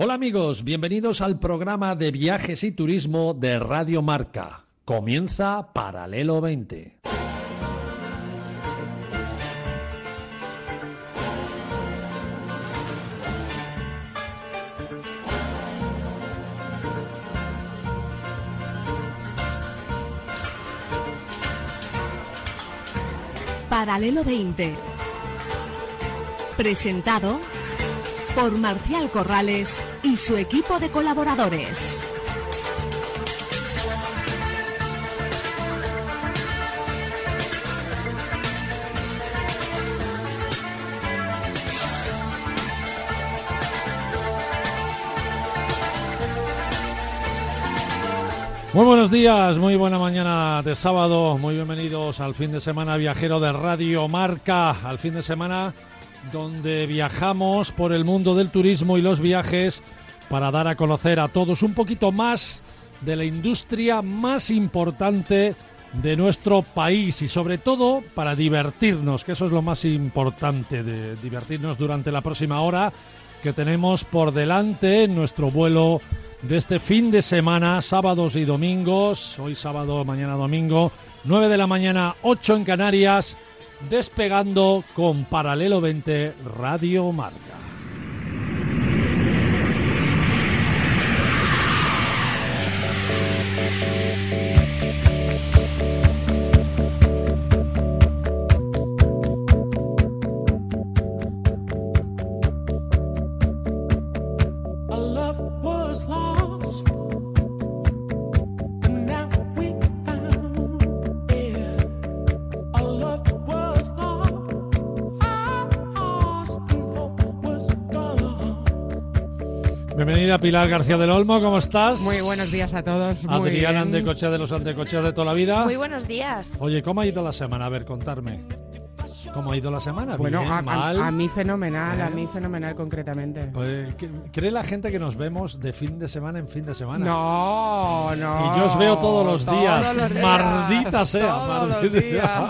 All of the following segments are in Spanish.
Hola amigos, bienvenidos al programa de viajes y turismo de Radio Marca. Comienza Paralelo 20. Paralelo 20. Presentado por Marcial Corrales y su equipo de colaboradores. Muy buenos días, muy buena mañana de sábado, muy bienvenidos al fin de semana viajero de Radio Marca, al fin de semana donde viajamos por el mundo del turismo y los viajes para dar a conocer a todos un poquito más de la industria más importante de nuestro país y sobre todo para divertirnos, que eso es lo más importante, de divertirnos durante la próxima hora que tenemos por delante en nuestro vuelo de este fin de semana, sábados y domingos, hoy sábado, mañana domingo, 9 de la mañana, 8 en Canarias, despegando con Paralelo 20 Radio Marca. Bienvenida Pilar García del Olmo, ¿cómo estás? Muy buenos días a todos. Adriana Andecochea de los Andecocheas de toda la vida. Muy buenos días. Oye, ¿cómo ha ido la semana? A ver, contarme. ¿Cómo ha ido la semana? Bueno, ¿Bien? ¿Mal? a mí fenomenal concretamente. Pues, ¿cree la gente que nos vemos de fin de semana en fin de semana? No. Y yo os veo todos los días. Maldita sea. Todos los días.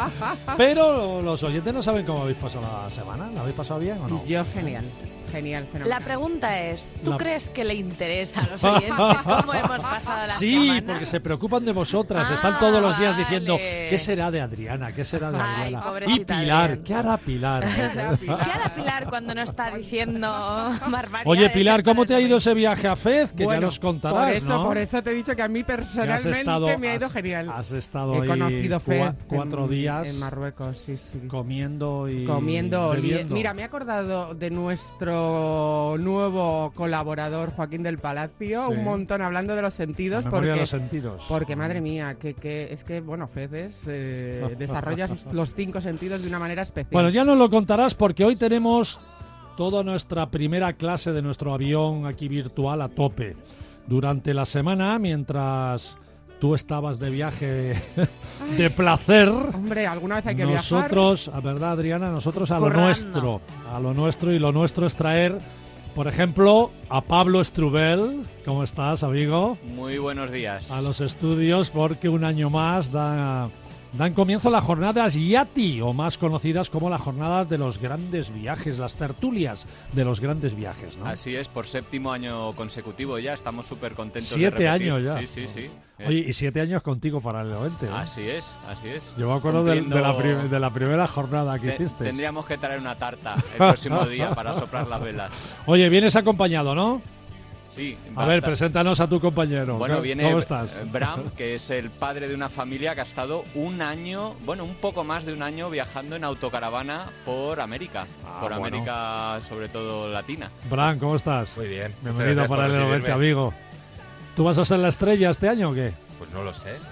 Pero los oyentes no saben cómo habéis pasado la semana. ¿La habéis pasado bien o no? Yo genial, fenomenal. La pregunta es, ¿tú crees que le interesa a los oyentes cómo hemos pasado la semana? Sí, porque se preocupan de vosotras. Están todos los días diciendo, vale. ¿qué será de Adriana? ¿Qué será de Ay, Adriana? pobrecita Y Pilar, Adriana. ¿qué hará Pilar? ¿Qué hará Pilar cuando no está diciendo barbaridades? Oye, Pilar, ¿cómo te ha ido ese? ese viaje a Fez? Que ya nos contarás, por eso te he dicho que a mí personalmente me ha ido genial. Has estado He ahí conocido Fez 4 días en Marruecos, sí. comiendo y Bebiendo. Mira, me he acordado de nuestro nuevo colaborador Joaquín del Palacio, Sí. un montón hablando de los sentidos, La memoria de los sentidos. porque madre mía, que es que, bueno, Fez desarrollas los 5 sentidos de una manera especial. Bueno, ya nos lo contarás porque hoy tenemos toda nuestra primera clase de nuestro avión aquí virtual a tope. Durante la semana, mientras tú estabas de viaje de placer, Hombre, alguna vez hay que nosotros, a verdad Adriana, nosotros a lo Currando. nuestro, y lo nuestro es traer, por ejemplo, a Pablo Strubel. ¿Cómo estás, amigo? Muy buenos días. A los estudios, porque un año más dan comienzo las jornadas YATI, o más conocidas como las jornadas de los grandes viajes, las tertulias de los grandes viajes, ¿no? Así es, por 7º año consecutivo ya, estamos súper contentos 7 de repetir. años ya. Sí. Oye, y 7 años contigo paralelamente, ¿eh? Así es. Yo me acuerdo de la primera jornada que hiciste. Tendríamos que traer una tarta el próximo día para soplar las velas. Oye, vienes acompañado, ¿no? Sí. A ver, preséntanos a tu compañero. Bueno, viene ¿Cómo estás? Bram, que es el padre de una familia que ha estado un poco más de un año viajando en autocaravana por América. América, sobre todo latina. Bram, ¿cómo estás? Muy bien. Bienvenido para el 90, amigo. ¿Tú vas a ser la estrella este año o qué? Pues no lo sé.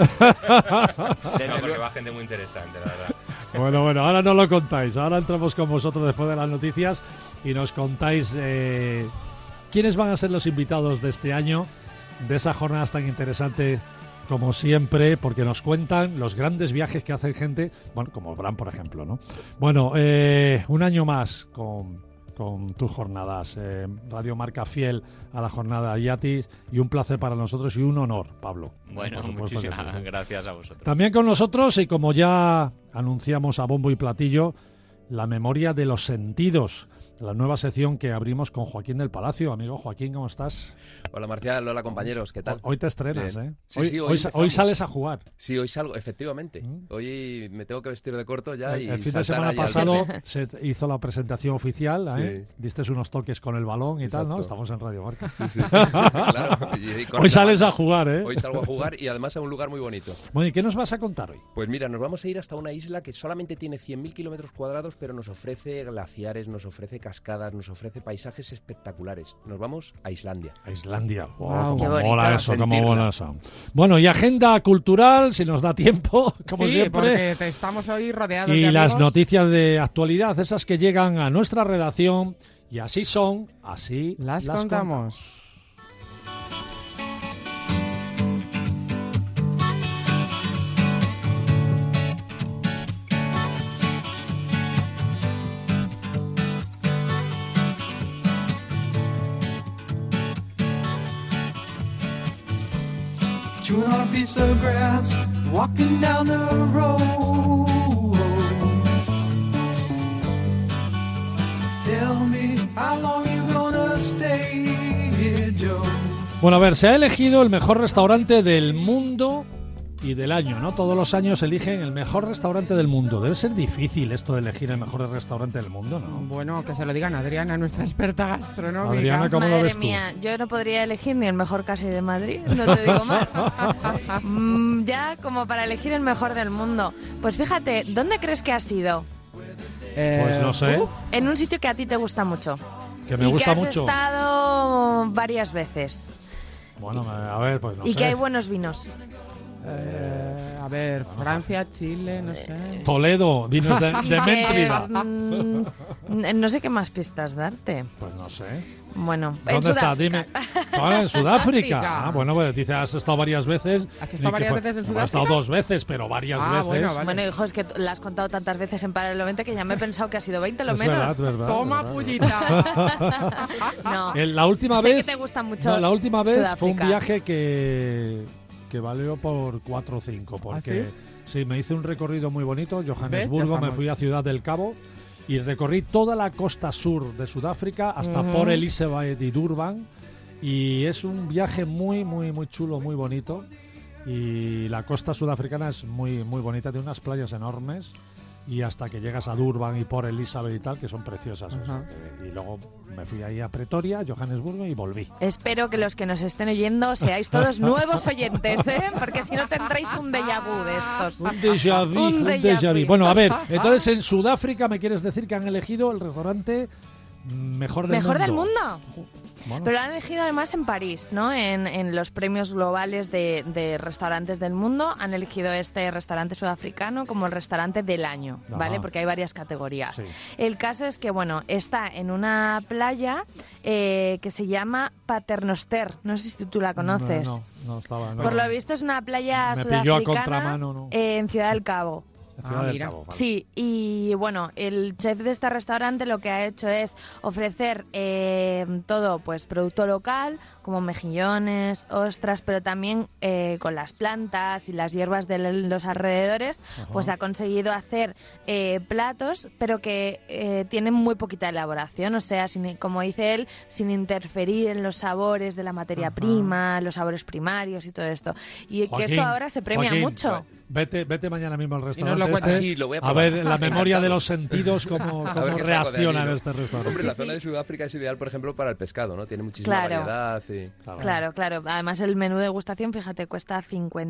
Desde Porque luego- va gente muy interesante, la verdad. Bueno, ahora no lo contáis. Ahora entramos con vosotros después de las noticias y nos contáis quiénes van a ser los invitados de este año, de esa jornada tan interesante como siempre, porque nos cuentan los grandes viajes que hacen gente, bueno, como Bram, por ejemplo, ¿no? Bueno, un año más con tus jornadas. Radio Marca fiel a la jornada YATI, y un placer para nosotros y un honor, Pablo. Bueno, Por supuesto que muchísimas sí. gracias a vosotros. También con nosotros, y como ya anunciamos a bombo y platillo, la memoria de los sentidos. la nueva sección que abrimos con Joaquín del Palacio. Amigo Joaquín, ¿cómo estás? Hola Marcial, hola compañeros, ¿qué tal? Hoy te estrenas, Bien. ¿eh? Sí, Hoy sales a jugar. Sí, hoy salgo, efectivamente. Hoy me tengo que vestir de corto ya y El fin de saltar semana ahí al pasado verde. se hizo la presentación oficial, ¿eh? Sí. Diste unos toques con el balón y tal, ¿no? Exacto. Estamos en Radio Marca. Sí. Claro. Y con Hoy la sales banda. a jugar, ¿eh? Hoy salgo a jugar y además a un lugar muy bonito. Bueno, ¿y qué nos vas a contar hoy? Pues mira, nos vamos a ir hasta una isla que solamente tiene 100.000 kilómetros cuadrados, pero nos ofrece glaciares, nos ofrece cascadas, nos ofrece paisajes espectaculares. Nos vamos a Islandia. A Islandia. Guau. Qué Cómo bonito. mola eso, cómo Sentirla. mola eso. Bueno, y agenda cultural, si nos da tiempo, como sí, siempre. porque estamos hoy rodeados Y de las amigos. noticias de actualidad, esas que llegan a nuestra redacción, y así son, así Las contamos. Chewing on a piece of grass, walking down the road. Tell me how long you gonna stay here, Joe. Bueno, a ver, se ha elegido el mejor restaurante del mundo y del año, ¿no? Todos los años eligen el mejor restaurante del mundo. Debe ser difícil esto de elegir el mejor restaurante del mundo, ¿no? Bueno, que se lo digan a Adriana, nuestra experta gastronómica. Adriana, ¿cómo lo Madre ves tú? mía, yo no podría elegir ni el mejor casi de Madrid, no te digo más. Ya como para elegir el mejor del mundo. Pues fíjate, ¿dónde crees que has ido? Pues no sé, En un sitio que a ti te gusta mucho. que me y gusta que has mucho. estado varias veces. Bueno, a ver, pues no y sé. que hay buenos vinos. A ver, Francia, Chile, no sé. Toledo, vinos de Y que, Méntrida. no sé qué más pistas darte. Pues no sé. Bueno, en ¿Dónde está? Sudáfrica. Dime. Ah, en Sudáfrica. Sudáfrica. Ah, bueno, pues dice, has estado varias veces. ¿Has Ni estado que varias fue- veces en He estado Sudáfrica? 2 veces, pero varias Ah, veces. bueno, vale. Bueno, hijo, es que la has contado tantas veces en paralelamente que ya me he pensado que ha sido 20 lo Es menos. verdad. Toma, verdad. pullita. No. La última Sé vez. que te gusta mucho No, la última vez fue un Sudáfrica. viaje que valió por 4 o 5. Porque sí, me hice un recorrido muy bonito. Johannesburgo, ¿Ves? me fui a Ciudad del Cabo y recorrí toda la costa sur de Sudáfrica hasta Port Elizabeth y Durban. Y es un viaje muy, muy, muy chulo, muy bonito. Y la costa sudafricana es muy, muy bonita, tiene unas playas enormes. Y hasta que llegas a Durban y Port Elizabeth y tal, que son preciosas. O sea, y luego me fui ahí a Pretoria, Johannesburgo y volví. Espero que los que nos estén oyendo seáis todos nuevos oyentes, ¿eh? Porque si no tendréis un déjà vu de estos. Un déjà vu, Un un déjà déjà vu. vu. Bueno, a ver, entonces en Sudáfrica me quieres decir que han elegido el restaurante mejor del ¿Mejor mundo. del mundo? Bueno, Pero lo han elegido además en París, ¿no? En los premios globales de restaurantes del mundo han elegido este restaurante sudafricano como el restaurante del año, ¿vale? Ajá. Porque hay varias categorías. Sí. El caso es que, bueno, está en una playa que se llama Paternoster. No sé si tú la conoces. No estaba. no. Por lo visto es una playa Me pilló a sudafricana contramano, ¿no? en Ciudad del Cabo. Ciudad del mira. Cabo, vale. Sí, y bueno, el chef de este restaurante lo que ha hecho es ofrecer todo, pues producto local, como mejillones, ostras, pero también con las plantas y las hierbas de los alrededores, pues ha conseguido hacer platos, pero que tienen muy poquita elaboración, o sea, como dice él, sin interferir en los sabores de la materia prima, los sabores primarios y todo esto. Y que Joaquín, esto ahora se premia Joaquín, mucho. Vete mañana mismo al restaurante. lo cuentas. Sí, lo voy a a probar. ver la memoria de los sentidos, cómo A ver qué saco de reacciona allí, en ¿no? este restaurante. Hombre, Sí, la sí. zona de Sudáfrica es ideal, por ejemplo, para el pescado, ¿no? Tiene muchísima Claro. variedad y... Claro, claro. Además el menú de degustación, fíjate, cuesta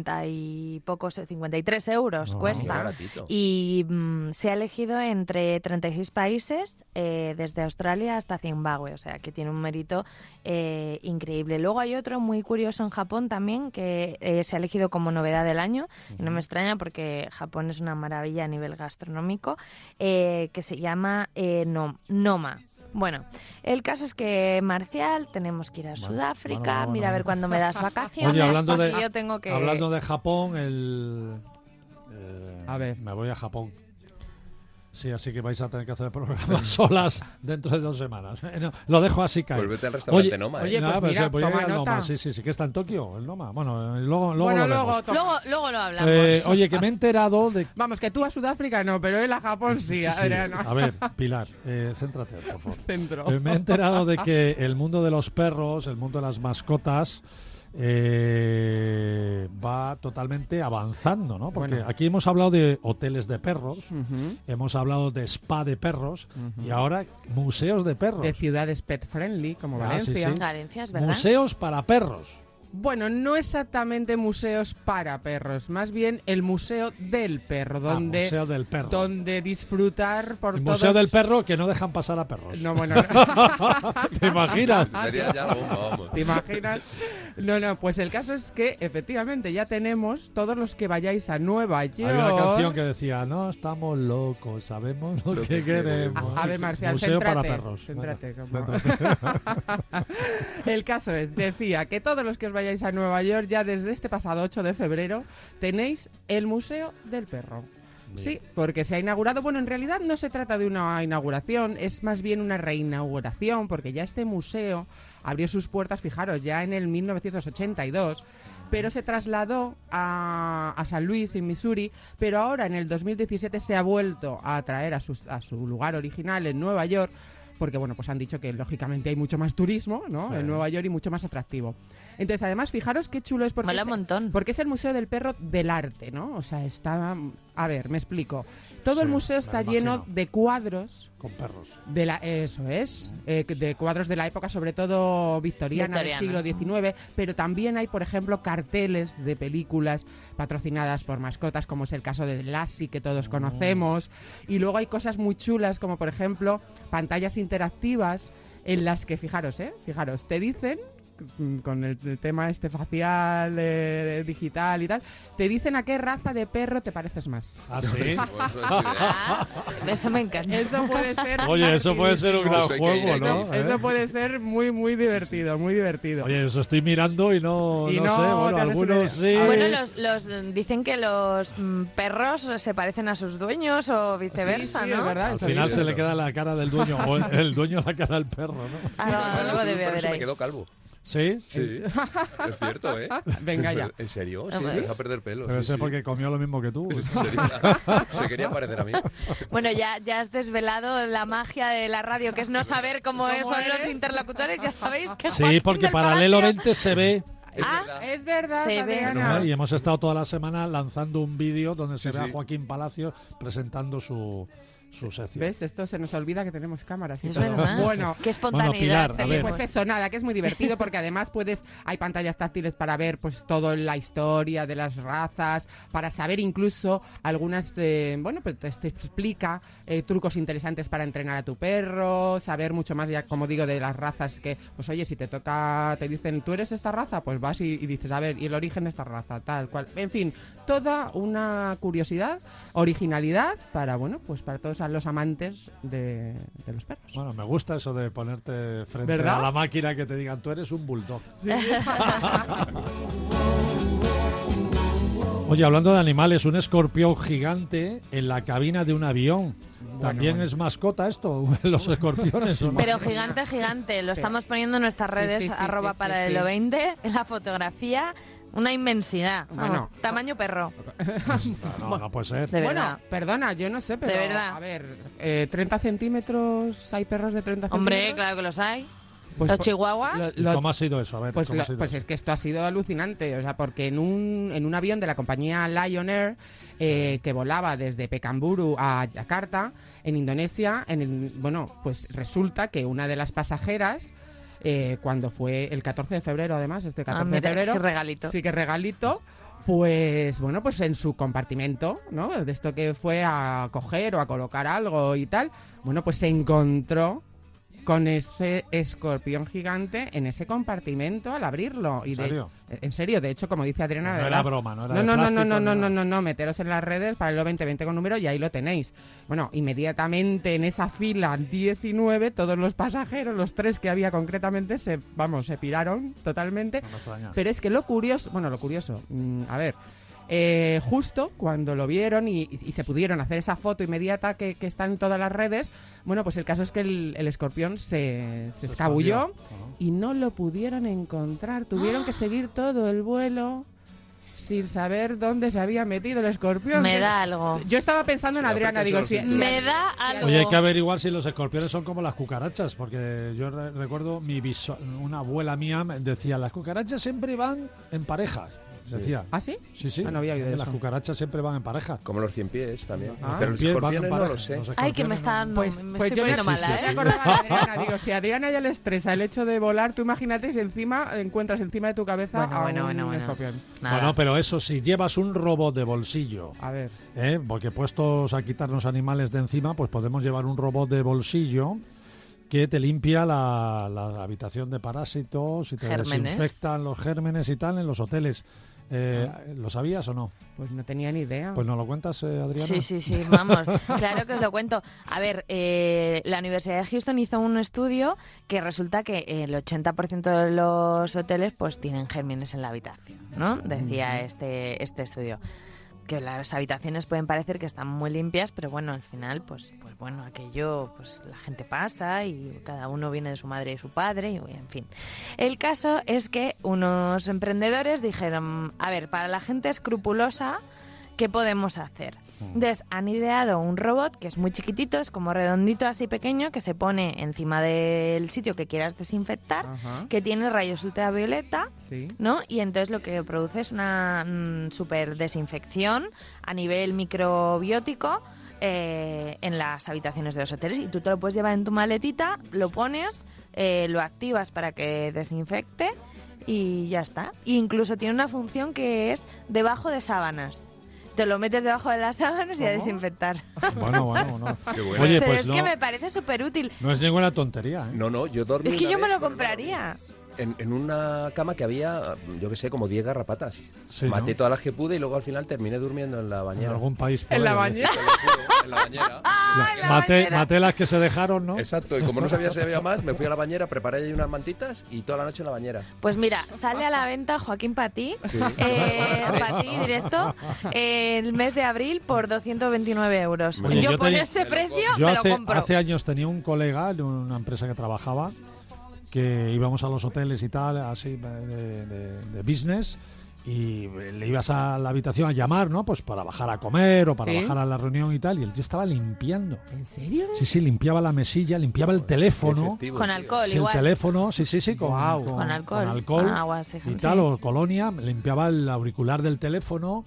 53 euros Ah, Qué cuesta. baratito. Y se ha elegido entre 36 países, desde Australia hasta Zimbabue, o sea que tiene un mérito increíble. Luego hay otro muy curioso en Japón también, que se ha elegido como novedad del año, y no me extraña porque Japón es una maravilla a nivel gastronómico, que se llama Noma. Bueno, el caso es que, Marcial, tenemos que ir a Sudáfrica, bueno. mira a ver cuándo me das vacaciones, Oye, hablando porque de, yo tengo que... hablando de Japón, A ver. me voy a Japón. Sí, así que vais a tener que hacer el programa solas dentro de 2 semanas. No, lo dejo así caer. Pues vete al restaurante Oye, Noma. Oye, No, pues pero mira, se podría toma ir al nota. Noma. Sí, que está en Tokio, el Noma. Bueno, luego Bueno, lo vemos. Luego lo hablamos. Oye, que me he enterado de... Vamos, que tú a Sudáfrica no, pero él a Japón sí, Adriano. A ver, Pilar, céntrate, por favor. Centro. Me he enterado de que el mundo de los perros, el mundo de las mascotas, va totalmente avanzando, ¿no? Porque Bueno. aquí hemos hablado de hoteles de perros, Ujú. hemos hablado de spa de perros y ahora museos de perros. De ciudades pet friendly, como Ah, sí, Valencia. sí. Valencia, es verdad. Museos para perros. Bueno, no exactamente museos para perros, más bien el museo del perro, donde, Museo del perro. donde disfrutar por El todos... museo del perro que no dejan pasar a perros. No, bueno, ¿Te imaginas? Sería ya bomba, vamos. ¿te imaginas? No, pues el caso es que efectivamente ya tenemos todos los que vayáis a Nueva York. Había una canción que decía, no estamos locos, sabemos lo que queremos. Ave Marcial, Museo para céntrate, perros. céntrate, Venga, como- El caso es, decía que todos los que os vayáis a Nueva York, ya desde este pasado 8 de febrero, tenéis el Museo del Perro. Sí, porque se ha inaugurado, bueno, en realidad no se trata de una inauguración, es más bien una reinauguración, porque ya este museo abrió sus puertas, fijaros, ya en el 1982, pero se trasladó a San Luis, en Missouri, pero ahora en el 2017 se ha vuelto a traer a su lugar original en Nueva York, porque bueno, pues han dicho que lógicamente hay mucho más turismo, ¿no? Sí. En Nueva York y mucho más atractivo. Entonces, además, fijaros qué chulo es porque Mola un montón. porque es el Museo del Perro del Arte, ¿no? O sea, está... A ver, me explico. Todo el Sí, museo me está lo lleno imagino. de cuadros Con perros. eso es, de cuadros de la época, sobre todo victoriana, del siglo XIX, pero también hay, por ejemplo, carteles de películas patrocinadas por mascotas, como es el caso de Lassie, que todos conocemos, y luego hay cosas muy chulas, como por ejemplo, pantallas interactivas en las que, fijaros, te dicen, con el tema este facial, digital y tal, te dicen a qué raza de perro te pareces más. ¿Ah, sí? Ah, eso me encanta. Eso puede ser... Oye, eso puede ser un gran Pues hay que ir juego, aquí. ¿no? Eso puede ser muy, muy divertido, muy divertido. Oye, eso estoy mirando y no, Y no no sé. Bueno, te haces algunos sí. una idea. Bueno, los dicen que los perros se parecen a sus dueños o viceversa, Sí, ¿no? es verdad. Al eso final dice. se le queda la cara del dueño o el dueño la cara del perro, ¿no? Algo debe Pero haber se me ahí. quedó calvo. ¿Sí? Sí, es cierto, ¿eh? Venga ya. ¿En serio? Sí, Hombre. empieza a perder pelo. Debe sí, ser sí. porque comió lo mismo que tú. En serio. Se quería parecer a mí. Bueno, ya has desvelado la magia de la radio, que es no saber cómo son los eres? interlocutores. Ya sabéis que Sí, Joaquín porque del paralelamente se ve. Ah, Es verdad, Se ve. Adriana. Y hemos estado toda la semana lanzando un vídeo donde se Sí, ve a sí. Joaquín Palacios presentando su sección. ¿Ves? Esto se nos olvida que tenemos cámaras y Es todo. verdad. Bueno, Qué espontaneidad. Pilar, a tenemos. ver. pues eso, nada, que es muy divertido porque además hay pantallas táctiles para ver pues toda la historia de las razas, para saber incluso algunas, pues te explica trucos interesantes para entrenar a tu perro, saber mucho más ya, como digo, de las razas que, pues oye, si te dicen, ¿tú eres esta raza? Pues vas y dices, a ver, y el origen de esta raza, tal cual. En fin, toda una curiosidad, originalidad para, bueno, pues para todos los amantes de los perros. Bueno, me gusta eso de ponerte frente ¿Verdad? a la máquina que te digan, tú eres un bulldog. Oye, hablando de animales, un escorpión gigante en la cabina de un avión. ¿También bueno. es mascota esto? ¿Los escorpiones o no? Pero gigante, gigante. Lo estamos poniendo en nuestras Sí, redes, sí, sí, arroba sí, para sí, el sí. 20, en la fotografía, una inmensidad. Vamos, Bueno. tamaño perro. No puede ser. De Bueno, verdad. perdona, yo no sé, pero De verdad. a ver, 30 centímetros, hay perros de 30 Hombre, centímetros. claro que los hay. Pues los po- chihuahuas. ¿Y cómo ha sido eso? A ver, Pues, ¿cómo ha sido pues eso? es que esto ha sido alucinante, o sea, porque en un avión de la compañía Lion Air que volaba desde Pekanbaru a Yakarta, en Indonesia, bueno, pues resulta que una de las pasajeras, cuando fue el 14 de febrero, además, este 14 mira, de febrero, qué regalito. sí que regalito, pues bueno, pues en su compartimento, ¿no? De esto que fue a coger o a colocar algo y tal, bueno, pues se encontró con ese escorpión gigante en ese compartimento al abrirlo. ¿En serio? En serio, de hecho, como dice Adriana, No de era verdad. broma, no era No, de no, no, plástico, no, no, ni no, nada. no, meteros en las redes para el 2020 con número y ahí lo tenéis. Bueno, inmediatamente en esa fila 19, todos los pasajeros, los 3 que había concretamente, se piraron totalmente. No me extraña. Pero es que lo curioso, a ver, Justo cuando lo vieron y se pudieron hacer esa foto inmediata que está en todas las redes, bueno, pues el caso es que el escorpión se escabulló y no lo pudieron encontrar. Tuvieron que seguir todo el vuelo sin saber dónde se había metido el escorpión. Me da algo. Yo estaba pensando en Adriana, digo, me da algo. Oye, hay que averiguar si los escorpiones son como las cucarachas, porque yo recuerdo una abuela mía decía, las cucarachas siempre van en parejas. Decía. ¿Ah, sí? Sí. No había oído Las eso. cucarachas siempre van en pareja. Como los 100 pies también. Ah. Pero los escorpiones no lo sé. Ay, que me está dando. Pues me yo estoy poniendo mala, me acordaba de Adriana. Digo, si a Adriana ya le estresa el hecho de volar, tú imagínate si encima encuentras encima de tu cabeza a un escorpión. Nada. Bueno, pero eso, si llevas un robot de bolsillo, A ver. porque puestos a quitarnos animales de encima, pues podemos llevar un robot de bolsillo que te limpia la habitación de parásitos y te desinfectan los gérmenes y tal en los hoteles. ¿Lo sabías o no? Pues no tenía ni idea. Pues nos lo cuentas, Adriana. Sí, vamos, claro que os lo cuento. A ver, la Universidad de Houston hizo un estudio que resulta que el 80% de los hoteles pues tienen gérmenes en la habitación, ¿no? Decía este estudio. Que las habitaciones pueden parecer que están muy limpias, pero bueno, al final, pues bueno, aquello, pues la gente pasa y cada uno viene de su madre y de su padre, y en fin. El caso es que unos emprendedores dijeron, a ver, para la gente escrupulosa, ¿qué podemos hacer? Entonces, han ideado un robot que es muy chiquitito, es como redondito, así pequeño, que se pone encima del sitio que quieras desinfectar, que tiene rayos ultravioleta, ¿no? Y entonces lo que produce es una super desinfección a nivel microbiótico en las habitaciones de los hoteles. Y tú te lo puedes llevar en tu maletita, lo pones, lo activas para que desinfecte y ya está. E incluso tiene una función que es debajo de sábanas. Te lo metes debajo de las sábanas y a desinfectar. Bueno. Qué bueno. Oye, pero pues es que me parece súper útil. no es ninguna tontería, ¿eh? No, yo dormí Es que una yo me vez lo con compraría. en una cama que había, yo que sé, como 10 garrapatas. Sí, Maté ¿no? todas las que pude y luego al final terminé durmiendo en la En bañera. algún país. por ¿En la ahí, bañera? En la bañera. Maté las que se dejaron, ¿no? Exacto, y como no sabía si había más, me fui a la bañera, preparé ahí unas mantitas y toda la noche en la bañera. Pues mira, sale a la venta Joaquín Patí, Patí directo, el mes de abril por 229 euros. Oye, yo yo por tenía- ese precio Yo me lo compro. hace años tenía un colega de una empresa que trabajaba, que íbamos a los hoteles y tal, así de business, y le ibas a la habitación a llamar, ¿no? Pues para bajar a comer o para ¿Sí? bajar a la reunión y tal, y el tío estaba limpiando. ¿En serio? Sí, limpiaba la mesilla, limpiaba el teléfono. Efectivo, Con tío. alcohol, Sí, el igual. teléfono, sí, con Con alcohol, con agua, sí, y sí. tal, o colonia, limpiaba el auricular del teléfono,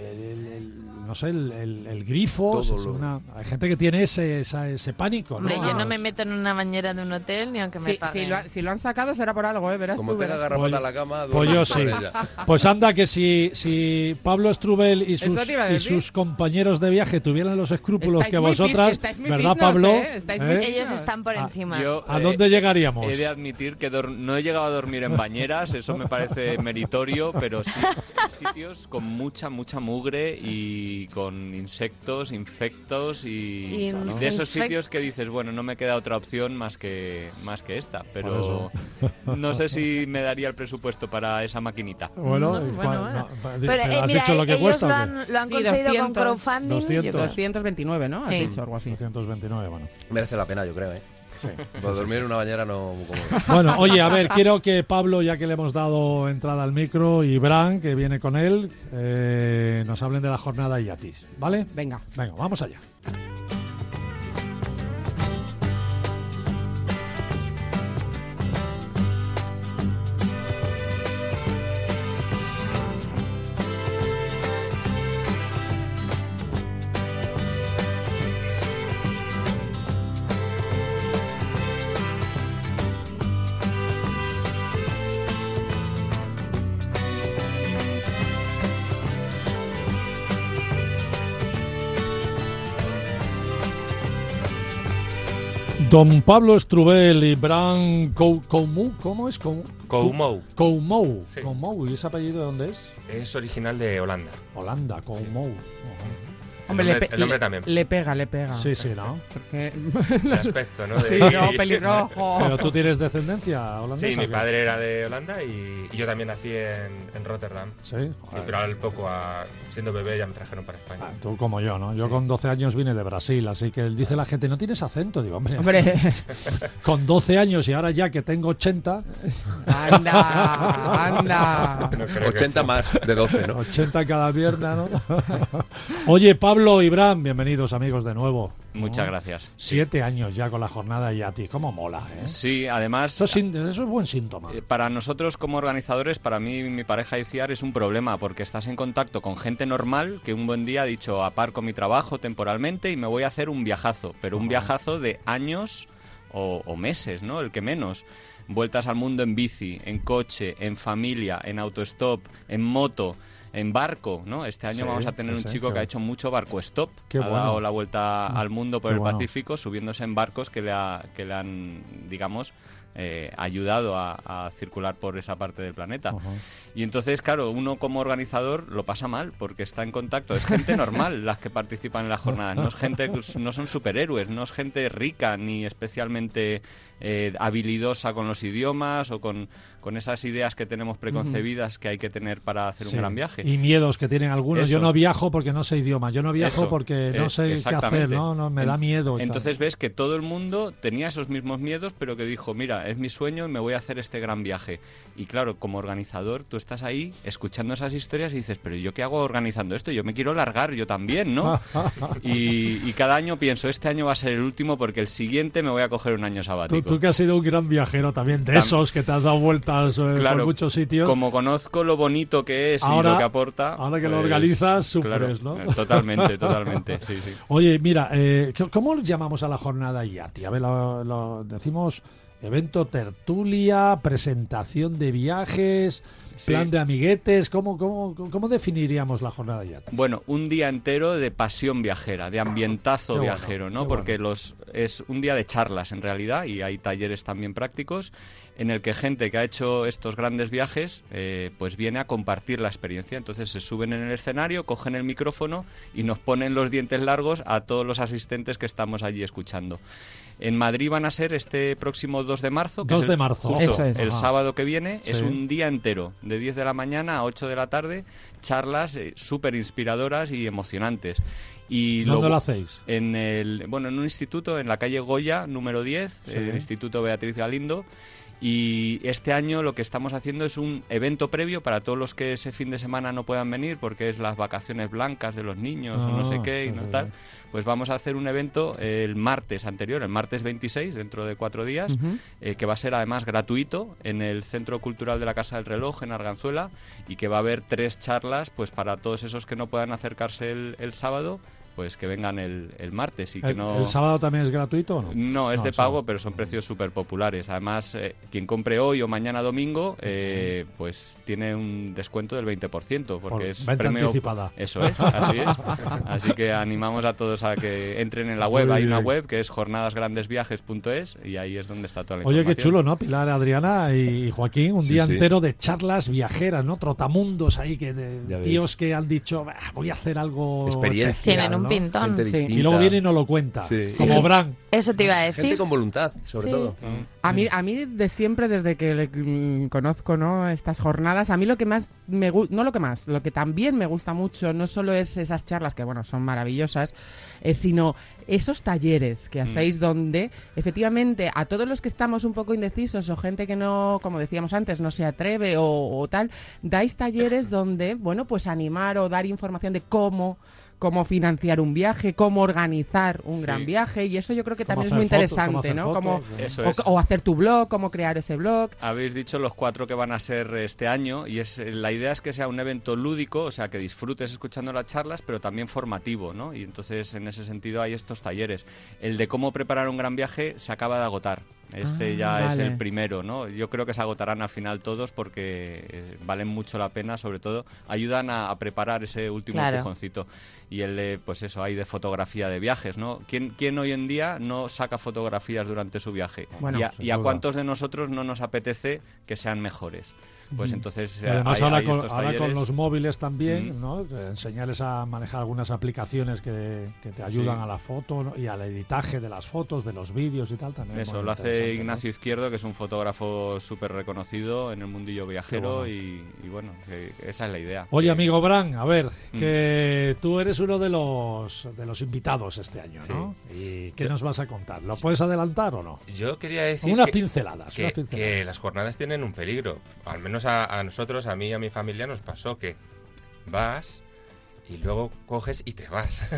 no sé, el grifo. Todo Hay gente que tiene ese pánico, ¿no? Hombre, yo no Vamos. me meto en una bañera de un hotel ni aunque me paguen. Si lo han sacado será por algo, verás Como tú. tenga verás. garrapata en la cama, Pues yo duermes sí. sobre ella. Pues anda que si Pablo Strubel y Eso te iba a decir. sus compañeros de viaje tuvieran los escrúpulos Estáis que muy vosotras, estáis muy ¿verdad, fisnos, Pablo? Estáis muy ¿Eh? fisnos. Ellos están por encima. Yo, ¿A dónde llegaríamos? He de admitir que no he llegado a dormir en bañeras, eso me parece meritorio, pero sí en sitios con mucha mugre y con insectos, infectos y de esos sitios que dices, bueno, no me queda otra opción más que esta, pero no sé si me daría el presupuesto para esa maquinita. Bueno, ¿y Bueno, cuál? No, Pero ¿has mira, dicho lo que ellos cuesta o qué? lo han Sí, conseguido 200. con crowdfunding. 200. 229, ¿no? Has Sí. dicho algo así. 229, bueno. Merece la pena, yo creo, ¿eh? Sí. Por dormir en una bañera no muy cómodo. Bueno, oye, a ver, quiero que Pablo, ya que le hemos dado entrada al micro, y Bran, que viene con él, nos hablen de la jornada IATIS, ¿vale? Venga. Venga, vamos allá. Don Pablo Strubel y Bran Coumou, ¿cómo es? Coumou. Coumou. Sí. Coumou. ¿Y ese apellido de dónde es? Es original de Holanda. Holanda, Coumou. Ajá. Hombre, el nombre también. Le pega. Sí, sí, ¿no? Porque... El aspecto, ¿no? Sí, no, pelirrojo. Pero tú tienes descendencia holandesa. Sí, mi ¿o qué? padre era de Holanda y yo también nací en Rotterdam. Sí, Sí, joder. pero al poco, siendo bebé, ya me trajeron para España. Ah, tú como yo, ¿no? Yo Sí. con 12 años vine de Brasil, así que dice la gente, no tienes acento. Digo, hombre, Hombre, con 12 años y ahora ya que tengo 80, anda. No creo que 80 más de 12, ¿no? 80 cada pierna, ¿no? Oye, Pablo y Bram, bienvenidos amigos de nuevo. Muchas ¿No? gracias. 7 años ya con la jornada y a ti, cómo mola, ¿eh? Sí, además... Eso es buen síntoma. Para nosotros como organizadores, para mí y mi pareja Iciar es un problema porque estás en contacto con gente normal que un buen día ha dicho aparco mi trabajo temporalmente y me voy a hacer un viajazo, pero un viajazo de años o meses, ¿no? El que menos. Vueltas al mundo en bici, en coche, en familia, en autostop, en moto, en barco, ¿no? Este año Sí, vamos a tener sí, un sí, chico qué que ha bueno. hecho mucho barco stop, Qué ha bueno. dado la vuelta al mundo por Qué el bueno. Pacífico subiéndose en barcos que le han, digamos, ayudado a circular por esa parte del planeta. Ajá. Y entonces, claro, uno como organizador lo pasa mal porque está en contacto. Es gente normal las que participan en las jornadas. No es gente, no son superhéroes, no es gente rica ni especialmente habilidosa con los idiomas o con esas ideas que tenemos preconcebidas que hay que tener para hacer Sí. un gran viaje. Y miedos que tienen algunos. Yo Eso. no viajo porque no sé idioma. Yo no viajo Eso, porque no sé qué hacer, exactamente. ¿no? Me da miedo. y tal. Entonces ves que todo el mundo tenía esos mismos miedos, pero que dijo, mira, es mi sueño y me voy a hacer este gran viaje. Y claro, como organizador, tú estás ahí escuchando esas historias y dices, pero ¿yo qué hago organizando esto? Yo me quiero largar yo también, ¿no? y cada año pienso, este año va a ser el último porque el siguiente me voy a coger un año sabático. Tú que has sido un gran viajero también, de esos que te has dado vueltas Claro, por muchos sitios. Como conozco lo bonito que es Ahora- y lo que aporta... ahora que lo pues, organizas, sufres, claro, ¿no? Totalmente, sí, sí. Oye, mira, ¿cómo llamamos a la jornada IATI? A ver, lo decimos evento tertulia, presentación de viajes, Sí. plan de amiguetes. ¿Cómo definiríamos la jornada IATI? Bueno, un día entero de pasión viajera, de ambientazo Qué bueno, viajero, ¿no? qué Porque es un día de charlas en realidad y hay talleres también prácticos en el que gente que ha hecho estos grandes viajes pues viene a compartir la experiencia. Entonces se suben en el escenario, cogen el micrófono y nos ponen los dientes largos a todos los asistentes que estamos allí escuchando. En Madrid van a ser este próximo 2 de marzo. Que 2 es de el- marzo. justo Eso es. el Ajá. sábado que viene. Sí. Es un día entero, de 10 de la mañana a 8 de la tarde, charlas súper inspiradoras y emocionantes. Y ¿Dónde luego- lo hacéis? en un instituto en la calle Goya, número 10, Sí. el Instituto Beatriz Galindo. Y este año lo que estamos haciendo es un evento previo para todos los que ese fin de semana no puedan venir porque es las vacaciones blancas de los niños o no sé qué y sí, no sí, tal. sí. Pues vamos a hacer un evento el martes anterior, el martes 26, dentro de 4 días, que va a ser además gratuito en el Centro Cultural de la Casa del Reloj en Arganzuela y que va a haber 3 charlas pues para todos esos que no puedan acercarse el sábado, pues que vengan el martes y que no... ¿El sábado también es gratuito o no? No, es No, de el pago, sábado. pero son precios súper populares. Además, quien compre hoy o mañana domingo, pues tiene un descuento del 20%, porque Por es venta premio... anticipada. Eso es, así es. Así que animamos a todos a que entren en la web. Muy Hay una bien. web que es jornadasgrandesviajes.es y ahí es donde está toda la Oye, información. qué chulo, ¿no? Pilar, Adriana y Joaquín, un Sí, día sí. entero de charlas viajeras, ¿no? Trotamundos ahí, de Ya ves. tíos que han dicho, "Bah, voy a hacer algo Experiencia. especial", Tienen un ¿no? pintón. Gente Sí. distinta. Y luego viene y nos lo cuenta, Sí. como Bran. Eso te iba a decir. Gente con voluntad, sobre Sí. todo. A mí de siempre, desde que conozco, ¿no?, estas jornadas, a mí lo que más lo que también me gusta mucho no solo es esas charlas que, bueno, son maravillosas, sino esos talleres que hacéis donde efectivamente a todos los que estamos un poco indecisos o gente que no, como decíamos antes, no se atreve o tal, dais talleres donde, bueno, pues animar o dar información de cómo financiar un viaje, cómo organizar un Sí. gran viaje, y eso yo creo que Cómo también es hacer muy fotos, cómo interesante, hacer ¿no? fotos, Eso O, es. o hacer tu blog, cómo crear ese blog. Habéis dicho los 4 que van a ser este año y la idea es que sea un evento lúdico, o sea, que disfrutes escuchando las charlas, pero también formativo, ¿no? Y entonces en ese sentido hay estos talleres. El de cómo preparar un gran viaje se acaba de agotar. Este ya es vale. el primero, ¿no? Yo creo que se agotarán al final todos porque valen mucho la pena, sobre todo ayudan a preparar ese último Claro. empujoncito. Y el de, pues eso, hay de fotografía de viajes, ¿no? ¿Quién hoy en día no saca fotografías durante su viaje? Bueno, ¿Y a sin duda. cuántos de nosotros no nos apetece que sean mejores? Pues entonces Además, hay ahora estos con talleres. los móviles también, ¿no? Enseñarles a manejar algunas aplicaciones que te ayudan Sí. a la foto, ¿no? Y al editaje de las fotos, de los vídeos y tal también. Eso muy lo hace interesante, ¿no? Ignacio Izquierdo, que es un fotógrafo súper reconocido en el mundillo viajero, Qué y bueno, que esa es la idea. Oye, amigo Bran, a ver, que tú eres uno de los invitados este año, Sí. ¿no? ¿Y qué nos vas a contar? ¿Lo puedes adelantar o no? Yo quería decir Unas que, pinceladas. que las jornadas tienen un peligro. Al menos a nosotros, a mí y a mi familia nos pasó que vas y luego coges y te vas.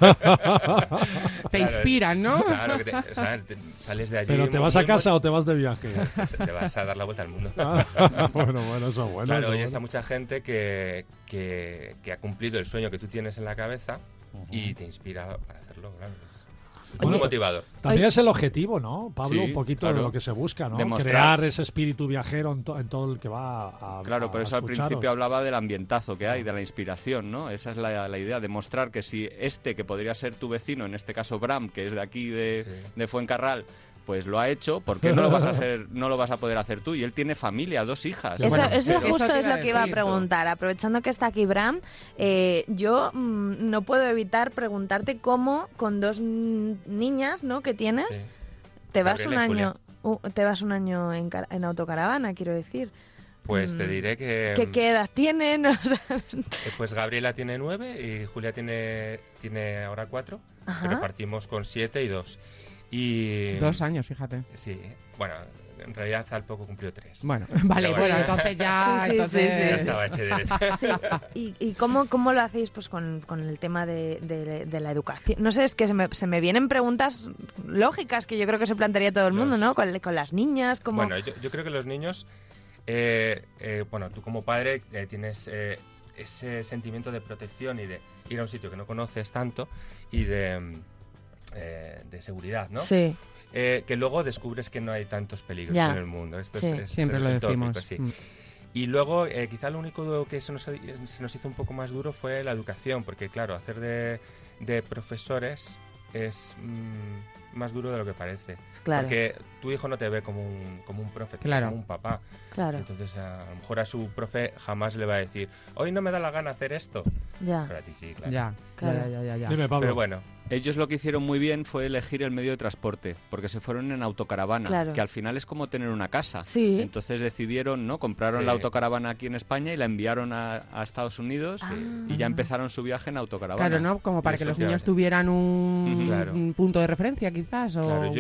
Te inspiran, ¿no? Claro, que o sea, sales de allí. ¿Pero te vas a casa o te vas de viaje? Te vas a dar la vuelta al mundo. Bueno, eso es bueno. Claro, eso y es está bueno. mucha gente que ha cumplido el sueño que tú tienes en la cabeza y te inspira para hacerlo, claro. Es muy Oye, motivador. También es el objetivo, ¿no, Pablo? Sí, Un poquito claro. de lo que se busca, ¿no? Demostrar. Crear ese espíritu viajero en todo el que va a Claro, por eso al escucharos. principio hablaba del ambientazo que hay, de la inspiración, ¿no? Esa es la idea, demostrar que si que podría ser tu vecino, en este caso Bram, que es de aquí de Fuencarral, pues lo ha hecho, ¿por qué no lo vas a poder hacer tú? Y él tiene familia, 2 hijas. Eso, Bueno, eso eso justo te es iba a lo que iba a decir. preguntar. Aprovechando que está aquí Bram, yo no puedo evitar preguntarte cómo con 2 niñas, ¿no? que tienes, Sí. te vas Gabriela y te vas un año en autocaravana, quiero decir. Pues te diré que... ¿Qué edad tienen? O sea, Pues Gabriela tiene 9 y Julia tiene ahora 4. Ajá. Pero partimos con 7 y 2. Y... 2 años, fíjate. Sí, bueno, en realidad al poco cumplió 3. Bueno, vale, Pero bueno, bueno. entonces ya... Sí, sí, entonces... sí, Ya sí. estaba chévere. sí. ¿Y cómo lo hacéis pues con el tema de la educación? No sé, es que se me vienen preguntas lógicas que yo creo que se plantearía todo el mundo, ¿no? Con las niñas, como... Bueno, yo creo que los niños, bueno, tú como padre tienes ese sentimiento de protección y de ir a un sitio que no conoces tanto y de seguridad, ¿no? Sí. Que luego descubres que no hay tantos peligros Ya. en el mundo. Esto Sí. es Siempre lo el tópico, decimos. sí. Mm. Y luego, quizá lo único que se nos hizo un poco más duro fue la educación, porque claro, hacer de profesores es más duro de lo que parece. Claro. Porque tu hijo no te ve como un profe, te ve Claro. como un papá. Claro, Entonces, a lo mejor a su profe jamás le va a decir, hoy no me da la gana hacer esto. ya. Pero a ti sí, claro. Ya, Claro. ya. Dime, Pablo. Pero bueno, Ellos lo que hicieron muy bien fue elegir el medio de transporte, porque se fueron en autocaravana, Claro. que al final es como tener una casa. Sí. Entonces decidieron, ¿no? Compraron Sí. la autocaravana aquí en España y la enviaron a Estados Unidos y ya empezaron su viaje en autocaravana. Claro, ¿no? Como para que los niños Efectivamente. tuvieran un, Claro. un punto de referencia, quizás. O... claro,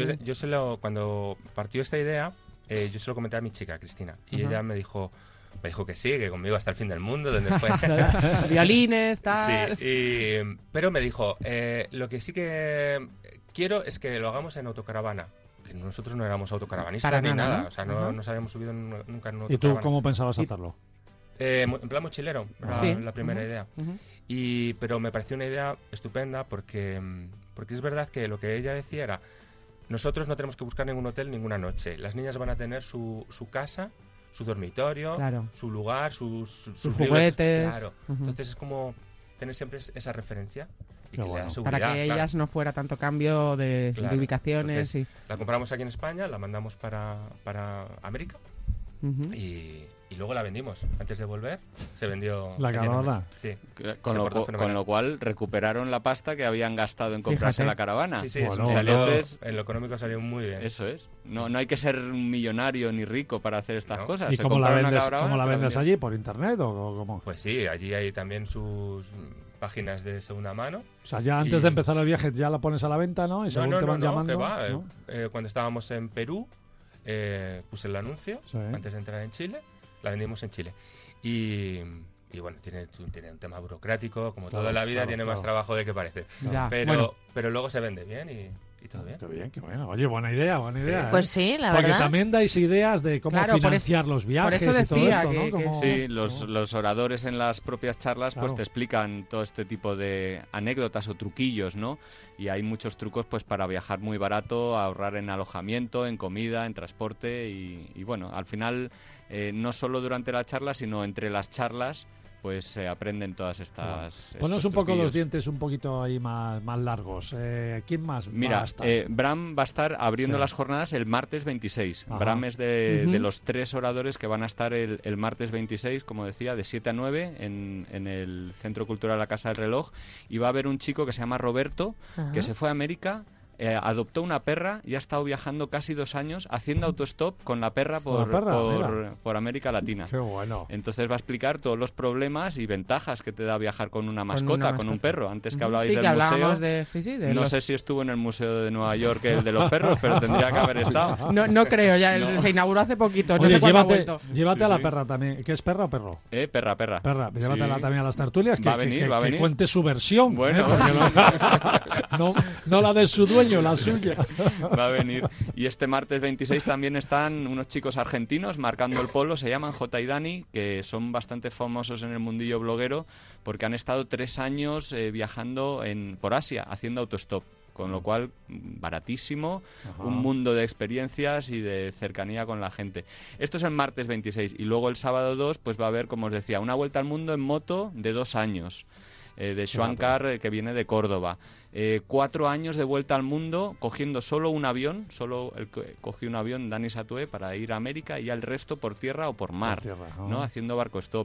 cuando partió esta idea, yo se lo comenté a mi chica, Cristina, y Ajá. ella me dijo que sí, que conmigo hasta el fin del mundo, donde fue. Violines, tal. Sí, pero me dijo, lo que sí que quiero es que lo hagamos en autocaravana. Que nosotros no éramos autocaravanistas Para ni nada, nada, ¿no? o sea, Ajá. no nos habíamos subido nunca en una ¿Y tú autocaravana. cómo pensabas hacerlo? En plan mochilero, era Sí. la primera Ujú. idea. Ujú. Pero me pareció una idea estupenda porque es verdad que lo que ella decía era, nosotros no tenemos que buscar ningún hotel ninguna noche. Las niñas van a tener su casa, su dormitorio, Claro. su lugar, sus juguetes. libros. Claro. Ujú. Entonces es como tener siempre esa referencia y Qué que le bueno. da seguridad. Para que claro. ellas no fuera tanto cambio de Claro. ubicaciones. Entonces, la compramos aquí en España, la mandamos para América Ujú. y luego la vendimos. Antes de volver, se vendió... ¿La aquí en caravana? América. Sí. Con Se lo, portó con fenomenal. lo cual recuperaron la pasta que habían gastado en comprarse Fíjate. la caravana. Sí, sí, Bueno, eso salió- entonces- en lo económico salió muy bien. Eso es. No hay que ser un millonario ni rico para hacer estas No. cosas. ¿Y Se cómo la compraron una vendes, caravana, cómo la pero vendes vendieron. allí? ¿Por internet o cómo? Pues sí, allí hay también sus páginas de segunda mano. O sea, ya antes Y- de empezar el viaje ya la pones a la venta, ¿no? Y según te van llamando... que va. ¿no? Cuando estábamos en Perú, puse el anuncio Sí. antes de entrar en Chile, la vendimos en Chile. Y bueno, tiene un tema burocrático, como Claro, toda la vida, claro, tiene claro. más trabajo del que parece. Ya, Pero, bueno. pero luego se vende bien y todo bien. Qué bien, qué bueno. Oye, buena idea, buena Sí. idea. ¿eh? Pues sí, la Porque verdad. también dais ideas de cómo Claro, por financiar los viajes eso y todo decía esto, ¿no? que Como- Sí, los oradores en las propias charlas Claro. pues te explican todo este tipo de anécdotas o truquillos, ¿no? Y hay muchos trucos pues para viajar muy barato, ahorrar en alojamiento, en comida, en transporte y bueno, al final no solo durante la charla, sino entre las charlas pues se aprenden todas estas... Ponos estos un poco truquillos. los dientes un poquito ahí más largos. ¿Quién más va a Mira, estar? Bram va a estar abriendo Sí. las jornadas el martes 26. Ajá. Bram es de los 3 oradores que van a estar el martes 26, como decía, de 7 a 9 en el Centro Cultural La Casa del Reloj. Y va a haber un chico que se llama Roberto, Ajá. que se fue a América, adoptó una perra y ha estado viajando casi 2 años haciendo autostop con la perra Con la perra, por América Latina. Qué bueno. Entonces va a explicar todos los problemas y ventajas que te da viajar con una mascota, con un perro. Antes que hablabais Sí, que del museo, hablábamos de no los- sé si estuvo en el Museo de Nueva York, el de los perros, pero tendría que haber estado. No creo, ya No. se inauguró hace poquito, no Oye, sé cuándo ha vuelto. llévate Sí, a la sí. perra también. ¿Qué es perra o perro? Perra. Perra, llévatela Sí. también a las tertulias, que, Va a venir, que- va a que venir. cuente su versión. Bueno. Porque no la de su dueño, la suya. Va a venir. Y este martes 26 también están unos chicos argentinos marcando el polo, se llaman J y Dani, que son bastante famosos en el mundillo bloguero porque han estado 3 años viajando por Asia, haciendo autostop. Con lo cual, baratísimo, Ajá. un mundo de experiencias y de cercanía con la gente. Esto es el martes 26 y luego el sábado 2 pues va a haber, como os decía, una vuelta al mundo en moto de 2 años. De Schwankar, que viene de Córdoba. 4 años de vuelta al mundo cogiendo solo un avión, cogió un avión, Dani Satué, para ir a América y ya el resto por tierra o por mar, Por tierra, ¿no? ah. Haciendo barco stop.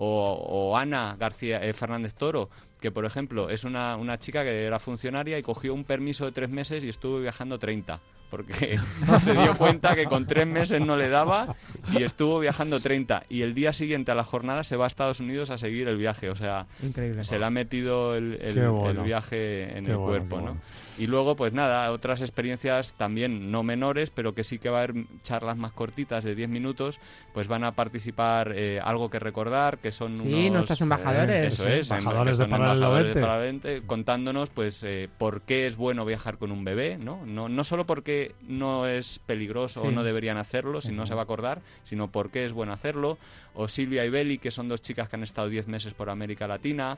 O Ana García Fernández Toro, que por ejemplo es una chica que era funcionaria y cogió un permiso de 3 meses y estuvo viajando 30. Porque se dio cuenta que con 3 meses no le daba y estuvo viajando 30. Y el día siguiente a la jornada se va a Estados Unidos a seguir el viaje. O sea, Increíble. se le ha metido el Qué bueno. viaje en Qué el bueno, cuerpo, qué ¿no? bueno. Y luego, pues nada, otras experiencias también no menores, pero que sí que va a haber charlas más cortitas de 10 minutos, pues van a participar Algo que recordar, que son Sí, unos... nuestros embajadores. Eso es, Embajadores que de son Paralelo embajadores 20. de Paralelo 20, contándonos pues por qué es bueno viajar con un bebé, ¿no? No solo porque no es peligroso Sí. o no deberían hacerlo, si no se va a acordar, sino por qué es bueno hacerlo. O Silvia y Beli, que son 2 chicas que han estado 10 meses por América Latina,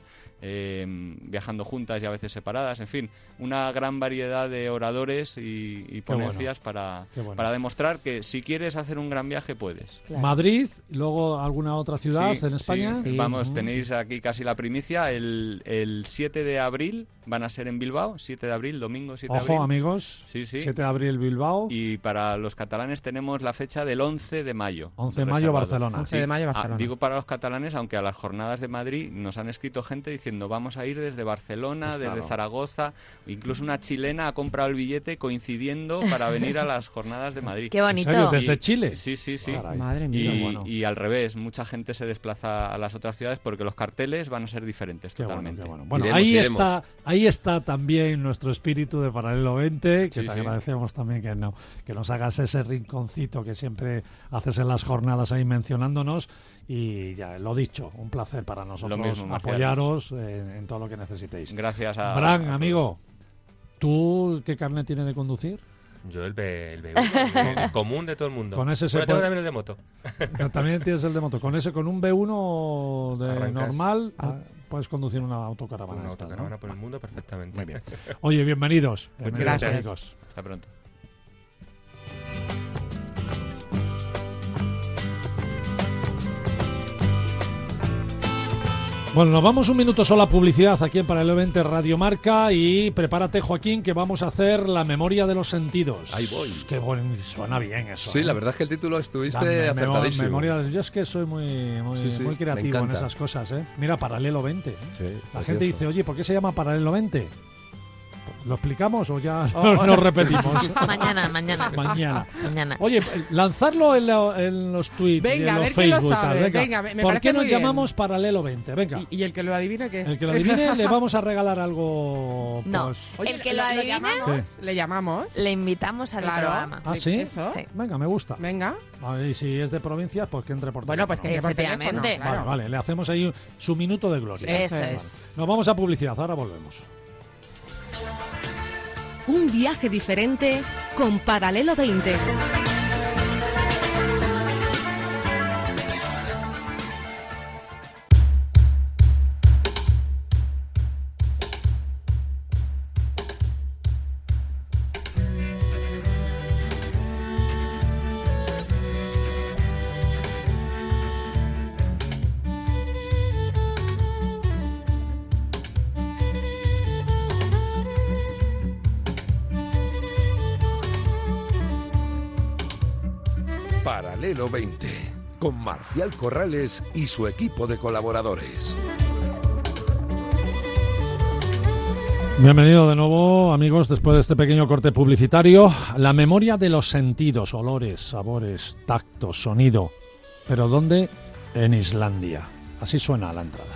viajando juntas y a veces separadas, en fin, una gran variedad de oradores y ponencias Qué bueno. para demostrar que si quieres hacer un gran viaje puedes. Claro. Madrid, luego alguna otra ciudad Sí, en España. sí. Sí. Vamos, tenéis aquí casi la primicia. El 7 de abril van a ser en Bilbao, 7 de abril, domingo 7 de abril. Ojo, amigos. Sí, sí. 7 de abril, Bilbao. Y para los catalanes tenemos la fecha del 11 de mayo. 11 de mayo, reservado. Barcelona. 11 de mayo, Ah, Barcelona. digo para los catalanes, aunque a las jornadas de Madrid nos han escrito gente diciendo vamos a ir desde Barcelona, Pues claro. desde Zaragoza, incluso una chilena ha comprado el billete coincidiendo para venir a las jornadas de Madrid. Qué ¿En bonito. serio? ¿Desde Chile? Sí, sí, sí. Caray. Madre mía. Y, bueno. y al revés, mucha gente se desplaza a las otras ciudades porque los carteles van a ser diferentes Qué bueno, totalmente. qué bueno. Bueno, Iremos, iremos. ahí está también nuestro espíritu de Paralelo 20, que Sí, te sí. agradecemos también que nos hagas ese rinconcito que siempre haces en las jornadas ahí mencionándonos. Y ya, lo dicho, un placer para nosotros mismo, Marcial. apoyaros en todo lo que necesitéis. Gracias a... Bran, a todos. amigo, ¿tú qué carnet tienes de conducir? Yo el B1, el común de todo el mundo. Con ese se Bueno, tengo puede- también el de moto. También tienes el de moto. Con un B1 de Arrancas. normal puedes conducir una autocaravana. Una esta, ¿no? autocaravana por el mundo perfectamente. Muy bien. Oye, bienvenidos. Muchas Bienvenidos, gracias. amigos. Hasta pronto. Bueno, nos vamos un minuto solo a publicidad aquí en Paralelo 20 Radio Marca y prepárate, Joaquín, que vamos a hacer la memoria de los sentidos. Ahí voy. Qué bueno, suena bien eso. Sí, ¿eh? la verdad es que el título estuviste La acertadísimo. memoria, yo es que soy muy Sí, sí, me creativo en encanta. esas cosas, ¿eh? Mira, Paralelo 20. ¿eh? Sí, La precioso. gente dice, oye, ¿por qué se llama Paralelo 20? ¿Lo explicamos o ya Oh, nos repetimos? Mañana. Mañana. Oye, lanzarlo en los tweets Venga, y en a los ver quién lo Facebook. sabe. Tal, Venga, me ¿Por parece qué nos muy bien. llamamos Paralelo 20? Venga. ¿Y el que lo adivine qué? El que lo adivine le vamos a regalar algo. No. Pues... Oye, El que lo adivine- llamamos, le llamamos. Le invitamos al Claro. programa. ¿Ah, sí? Eso. Sí. Venga, me gusta. Venga. Y si es de provincia, pues que entre por Bueno, pues que teléfono. entre por teléfono, Efectivamente. claro. Vale, le hacemos ahí su minuto de gloria. Eso Vale. es. Nos vamos a publicidad, ahora volvemos. Un viaje diferente con Paralelo 20. Paralelo 20, con Marcial Corrales y su equipo de colaboradores. Bienvenido de nuevo, amigos, después de este pequeño corte publicitario. La memoria de los sentidos, olores, sabores, tacto, sonido. ¿Pero dónde? En Islandia. Así suena la entrada.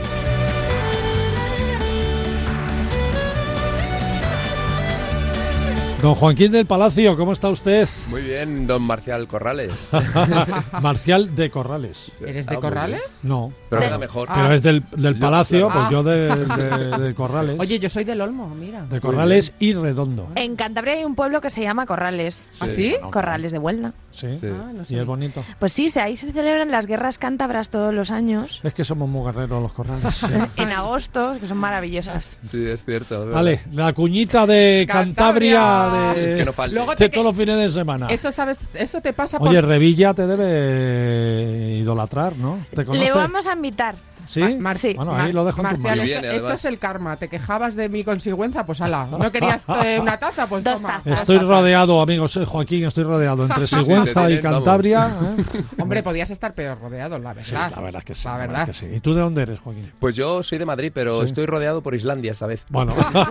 Don Joaquín del Palacio, ¿cómo está usted? Muy bien, don Marcial Corrales. Marcial de Corrales. ¿Eres de Corrales? No. Pero era mejor. Pero es del Palacio, pues yo de Corrales. Oye, yo soy del Olmo, mira. De Corrales y Redondo. En Cantabria hay un pueblo que se llama Corrales. ¿Ah, sí? Corrales de Huelna. Sí, Ah, no y sé. es bonito. Pues sí, ahí se celebran las guerras cántabras todos los años. Es que somos muy guerreros los Corrales. En agosto, que son maravillosas. Sí, es cierto. Vale, la cuñita de Cantabria Que no de, falte. Luego de todos los fines de semana. Eso, ¿sabes? Eso te pasa Oye, por... Revilla te debe idolatrar, ¿no? ¿Te conoce? Le vamos a invitar. ¿Sí? Sí. Bueno, ahí lo dejo en tus Marcial, manos. Muy bien, esto además. es el karma. Te quejabas de mi consigüenza, pues ala. ¿No querías una taza? Pues Dos toma. tazas. Estoy rodeado, amigos, Joaquín, estoy rodeado entre Sí, te Sigüenza y tienen, vamos. Cantabria. Hombre, podías estar peor rodeado, la verdad. Sí, la verdad es que sí. La la verdad. que sí. ¿Y tú de dónde eres, Joaquín? Pues yo soy de Madrid, pero Sí. estoy rodeado por Islandia esta vez. Bueno,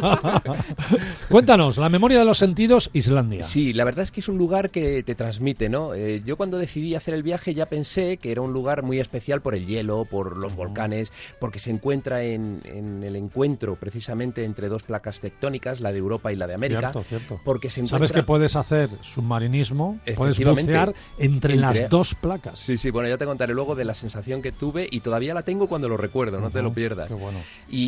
cuéntanos, la memoria de los sentidos, Islandia. Sí, la verdad es que es un lugar que te transmite, ¿no? Yo cuando decidí hacer el viaje ya pensé que era un lugar muy especial por el hielo, por los volcanes, porque se encuentra en el encuentro precisamente entre dos placas tectónicas, la de Europa y la de América. Cierto. Porque se encuentra... Sabes que puedes hacer submarinismo, puedes Efectivamente. bucear entre las dos placas. Sí, sí, bueno, ya te contaré luego de la sensación que tuve y todavía la tengo cuando lo recuerdo, no te lo pierdas. Qué bueno.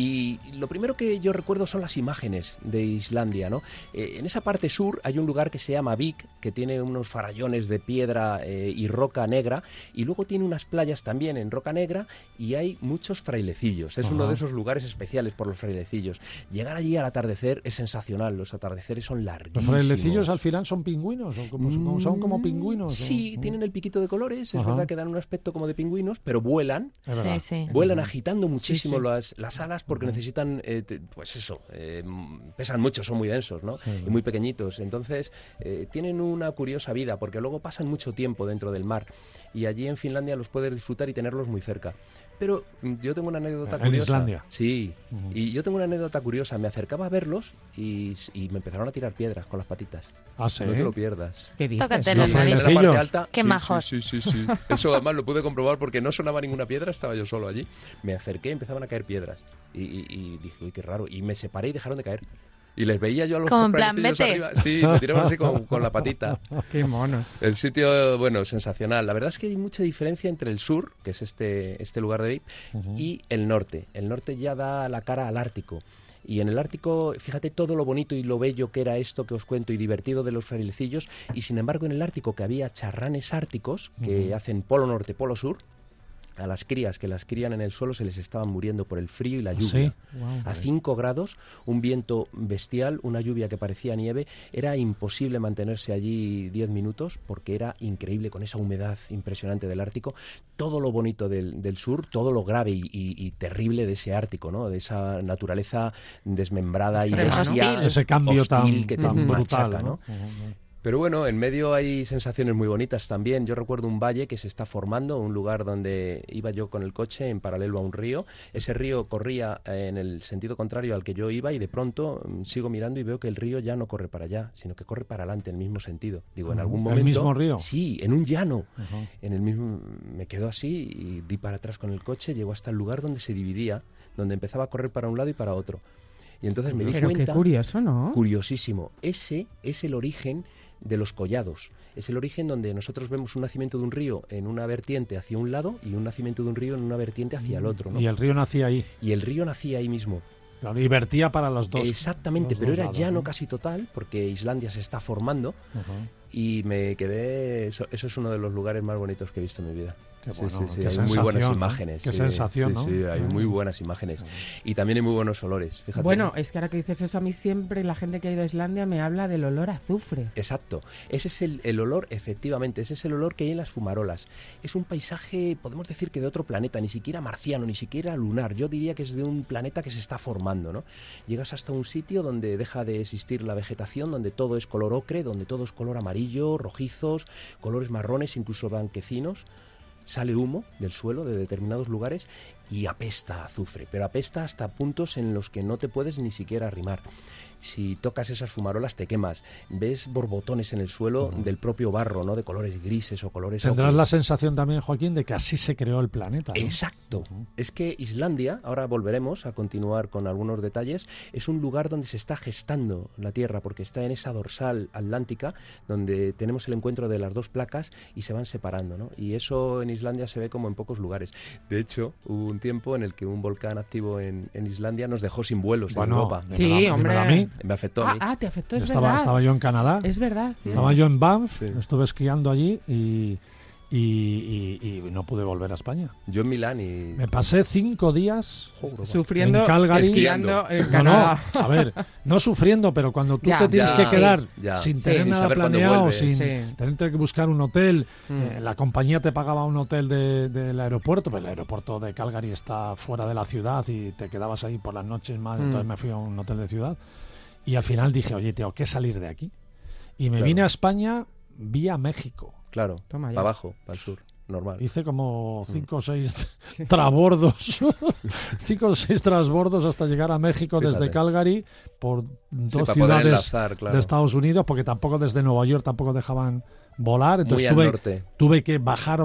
Y lo primero que yo recuerdo son las imágenes de Islandia, ¿no? En esa parte sur hay un lugar que se llama Vik, que tiene unos farallones de piedra y roca negra, y luego tiene unas playas también en roca negra y hay muchos frailecillos. Es uno de esos lugares especiales por los frailecillos. Llegar allí al atardecer es sensacional, los atardeceres son ¿Los larguísimos. frailecillos al final son pingüinos? ¿O son como pingüinos? Sí, ¿o? tienen el piquito de colores, es Ajá. verdad que dan un aspecto como de pingüinos, pero vuelan. Es verdad. Sí. Vuelan agitando muchísimo Sí. las alas porque necesitan, pues eso, pesan mucho, son muy densos, ¿no? Y muy pequeñitos. Entonces, tienen una curiosa vida porque luego pasan mucho tiempo dentro del mar y allí en Finlandia los puedes disfrutar y tenerlos muy cerca. Pero yo tengo una anécdota ¿En curiosa. Islandia? Sí, y yo tengo una anécdota curiosa. Me acercaba a verlos y me empezaron a tirar piedras con las patitas. Ah, sí. No te lo pierdas. ¿Qué dices? Tócate Los la nariz. En la frailecillos. parte alta, Qué sí, majos. Sí. Eso además lo pude comprobar porque no sonaba ninguna piedra, estaba yo solo allí. Me acerqué y empezaban a caer piedras. Y dije, uy, qué raro. Y me separé y dejaron de caer. Y les veía yo a los Como en plan, frailecillos vete. arriba. Sí, me tiraban así con la patita. Qué monos. El sitio, bueno, sensacional. La verdad es que hay mucha diferencia entre el sur, que es este lugar de Vik, y el norte. El norte ya da la cara al Ártico. Y en el Ártico, fíjate todo lo bonito y lo bello que era esto que os cuento y divertido de los frailecillos. Y sin embargo, en el Ártico, que había charranes árticos que hacen polo norte, polo sur, a las crías que las crían en el suelo se les estaban muriendo por el frío y la lluvia. ¿Sí? Wow. A 5 grados, un viento bestial, una lluvia que parecía nieve, era imposible mantenerse allí 10 minutos porque era increíble con esa humedad impresionante del Ártico. Todo lo bonito del sur, todo lo grave y terrible de ese Ártico, ¿no? De esa naturaleza desmembrada y Extrema, ¿no? bestia, Hostil. Ese cambio hostil que te tan machaca, brutal, ¿no? Pero bueno, en medio hay sensaciones muy bonitas también. Yo recuerdo un valle que se está formando, un lugar donde iba yo con el coche en paralelo a un río. Ese río corría en el sentido contrario al que yo iba y de pronto sigo mirando y veo que el río ya no corre para allá, sino que corre para adelante en el mismo sentido. Digo, en algún momento... ¿El mismo río? Sí, en un llano. Ajá. En el mismo... Me quedo así y di para atrás con el coche, llegó hasta el lugar donde se dividía, donde empezaba a correr para un lado y para otro. Y entonces me di Pero cuenta... qué curioso, ¿no? Curiosísimo. Ese es el origen de los collados. Es el origen donde nosotros vemos un nacimiento de un río en una vertiente hacia un lado y un nacimiento de un río en una vertiente hacia el otro, ¿no? Y el río nacía ahí. Y el río nacía ahí mismo. Claro, y vertía para los dos. Exactamente, los pero dos era lados, llano ¿no? casi total, porque Islandia se está formando Ajá. y me quedé... Eso es uno de los lugares más bonitos que he visto en mi vida. Qué Sí, bueno, sí, sí, qué hay muy buenas sensación, ¿no? imágenes. Qué sí, sensación, ¿no? Sí, sí, hay muy buenas imágenes. Y también hay muy buenos olores, fíjate. Bueno, es que ahora que dices eso, a mí siempre la gente que ha ido a Islandia me habla del olor a azufre. Exacto, ese es el olor, efectivamente, ese es el olor que hay en las fumarolas. Es un paisaje, podemos decir que de otro planeta, ni siquiera marciano, ni siquiera lunar. Yo diría que es de un planeta que se está formando, ¿no? Llegas hasta un sitio donde deja de existir la vegetación, donde todo es color ocre, donde todo es color amarillo, rojizos, colores marrones, incluso blanquecinos. Sale humo del suelo de determinados lugares y apesta a azufre, pero apesta hasta puntos en los que no te puedes ni siquiera arrimar. Si tocas esas fumarolas te quemas. Ves borbotones en el suelo del propio barro, ¿no? De colores grises o colores Tendrás ocres. la sensación también, Joaquín, de que así se creó el planeta, ¿no? Exacto. Es que Islandia, ahora volveremos a continuar con algunos detalles, es un lugar donde se está gestando la Tierra, porque está en esa dorsal atlántica, donde tenemos el encuentro de las dos placas y se van separando, ¿no? Y eso en Islandia se ve como en pocos lugares. De hecho, hubo un tiempo en el que un volcán activo en Islandia nos dejó sin vuelos en Europa. Sí, hombre. A mí. Me afectó a mí. Te afectó, es Estaba verdad. yo en Canadá. Es verdad. Sí. Estaba yo en Banff, Sí. estuve esquiando allí y no pude volver a España. Yo en Milán y... Me pasé 5 días Sufriendo, en Calgary. esquiando en No, Canadá. a ver, no sufriendo, pero cuando tú Ya, te tienes ya, que quedar ya. sin Sí, tener sin nada saber cuándo planeado, vuelves. sin Sí. tener que buscar un hotel, Mm. la compañía te pagaba un hotel del aeropuerto, pero el aeropuerto de Calgary está fuera de la ciudad y te quedabas ahí por las noches más, entonces me fui a un hotel de ciudad y al final dije, oye, tengo que salir de aquí. Y me Claro. vine a España vía México. Claro, Toma para ya. abajo, para el sur, normal. Hice como 5 o 6 transbordos, 5 o 6 transbordos hasta llegar a México Fíjate. desde Calgary por dos para poder ciudades enlazar, claro. de Estados Unidos, porque tampoco desde Nueva York tampoco dejaban volar, entonces Muy al norte. tuve que bajar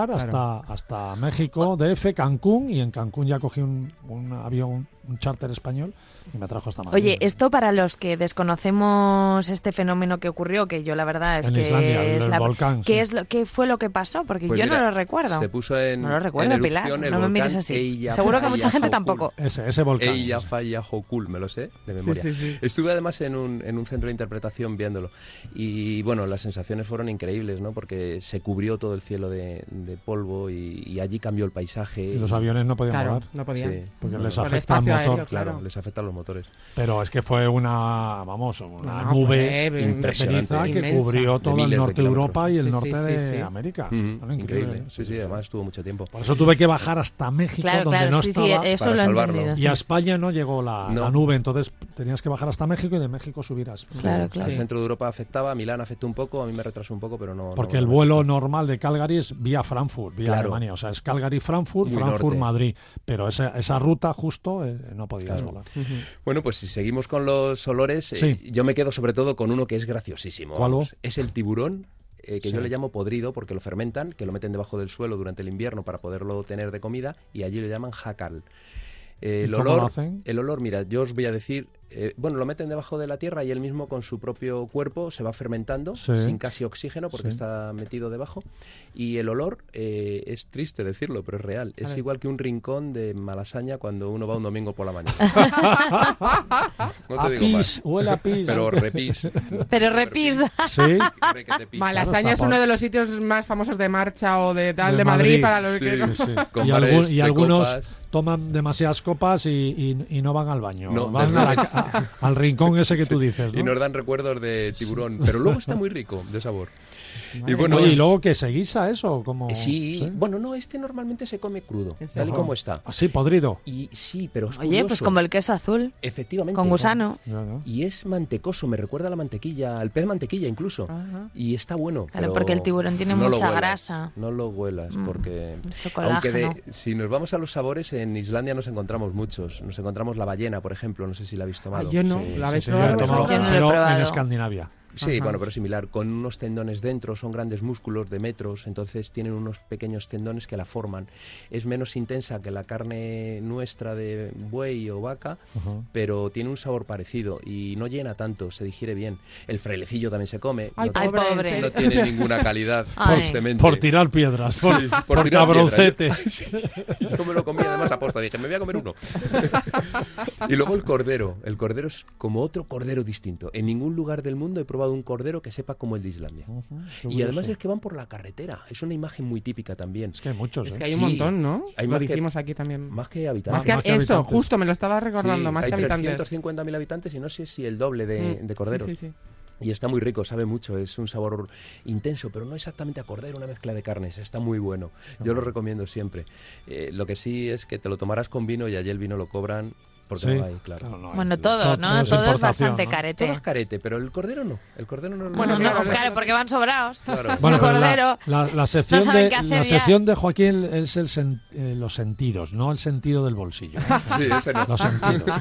hasta México, DF, Cancún, y en Cancún ya cogí un avión, un charter español y me trajo hasta Madrid. Oye, esto para los que desconocemos este fenómeno que ocurrió, que yo la verdad es En que Islandia, el es volcán, ¿qué sí. ¿qué fue lo que pasó? Porque Pues yo mira, no lo recuerdo. Se puso en No lo recuerdo, en Pilar, erupción el no me mires volcán así. Seguro que mucha gente tampoco. Ese volcán. Eyjafjallajökull, me lo sé de memoria. sí. Estuve además en un centro de interpretación viéndolo y bueno, las sensaciones fueron increíbles, ¿no? Porque se cubrió todo el cielo de polvo y allí cambió el paisaje. Y los aviones no podían Claro, volar, no podían. Sí. porque No, les no. Por el afecta el espacio motor. aéreo, Claro, les afectan los motores. Pero es que fue una No, nube fue de ceniza que inmensa. cubrió De todo el miles de norte de Europa y el Sí, norte sí, de sí. América. Ujú, Bueno, increíble. ¿eh? Sí, sí, además estuvo mucho tiempo. Por eso tuve que bajar hasta México, Claro, donde claro, no sí, estaba. sí, eso para lo he salvarlo. entendido. Y a España no llegó la No. nube, entonces tenías que bajar hasta México y de México subir a España. Claro, claro. Al centro de Europa afectaba, a Milán afectó un poco, a mí me retrasó un poco, pero no... Porque no el me vuelo afectó. normal de Calgary es vía Frankfurt, vía Claro. Alemania. O sea, es Calgary-Frankfurt, Muy Frankfurt-Madrid. Pero esa ruta justo no podías Claro. volar. Bueno, pues si seguimos con los olores, Sí. yo me quedo sobre todo con uno que es graciosísimo. ¿Cuál vamos. vos? Es el tiburón, que Sí. yo le llamo podrido porque lo fermentan, que lo meten debajo del suelo durante el invierno para poderlo tener de comida, y allí lo llaman jacal. El cómo olor, lo hacen? el olor, mira, yo os voy a decir, bueno, lo meten debajo de la tierra y él mismo con su propio cuerpo se va fermentando Sí. sin casi oxígeno porque Sí. está metido debajo, y el olor es triste decirlo, pero es real. Es ver. igual que un rincón de Malasaña cuando uno va un domingo por la mañana. No A te digo pis, más. huele a pis. Pero repis. Pero repis. Sí. Hombre, que te pisa. Malasaña Claro, es está uno por- de los sitios más famosos de marcha o de tal De de Madrid, Madrid. para los Sí, que no. Sí, sí. Con Y, bares y de algunos copas. toman demasiadas copas y no van al baño. No, van de- al rincón ese que tú dices, ¿no? Y nos dan recuerdos de tiburón, pero luego está muy rico de sabor. Y bueno, Oye, ¿y luego qué? ¿Se guisa eso? Como... sí, bueno, no, este normalmente se come crudo, ¿En tal y serio? como está. Así, podrido. Y sí, pero es Oye, curioso. pues como el queso azul, Efectivamente. con gusano. Ya, ¿no? Y es mantecoso, me recuerda a la mantequilla, al pez mantequilla incluso. Ajá. Y está bueno. Claro, pero porque el tiburón tiene no lo mucha huelas, grasa. No lo huelas, porque... Mucho Aunque colágeno. si nos vamos a los sabores, en Islandia nos encontramos muchos. Nos encontramos la ballena, por ejemplo, no sé si la habéis tomado. yo no, Sí, ¿la sí, habéis sí, probado yo la he vosotros? tomado. Yo no lo he pero en probado. Escandinavia. Sí, Ajá. bueno, pero similar, con unos tendones dentro, son grandes músculos de metros, entonces tienen unos pequeños tendones que la forman. Es menos intensa que la carne nuestra de buey o vaca, Ajá. pero tiene un sabor parecido y no llena tanto, se digiere bien. El frailecillo también se come, Ay, no, Ay, pobre, pobre. ¿en no serio? tiene ninguna calidad, Ay. tristemente. Por tirar piedras, por, Sí, por tirar cabroncete. piedras. Yo me lo comí además a posta, dije, me voy a comer uno. Y luego el cordero es como otro cordero distinto. En ningún lugar del mundo he probado probado un cordero que sepa como el de Islandia. Y además es que van por la carretera. Es una imagen muy típica también. Es que hay muchos, Es que hay un montón, ¿no? Hay Lo más que- dijimos aquí también. Más que habitantes. Más que eso, habitantes. justo me lo estaba recordando, Sí, más hay que habitantes. 350.000 habitantes y no sé si el doble de corderos. Sí, sí, sí. Y está muy rico, sabe mucho, es un sabor intenso, pero no exactamente a cordero, una mezcla de carnes, está muy bueno. Yo lo recomiendo siempre. Lo que sí es que te lo tomarás con vino y allí el vino lo cobran porque Sí, no hay, claro. no hay. Bueno, todo, ¿no? es Todo es importación, bastante ¿no? carete. Todo es carete, pero el cordero no. El cordero no. Bueno, No, claro, claro, porque van sobrados. Claro. Bueno, Un pero cordero. la sección, no saben de, qué hacer la ya. sección de Joaquín es los sentidos, no el sentido del bolsillo. Sí, ese no. Los sentidos.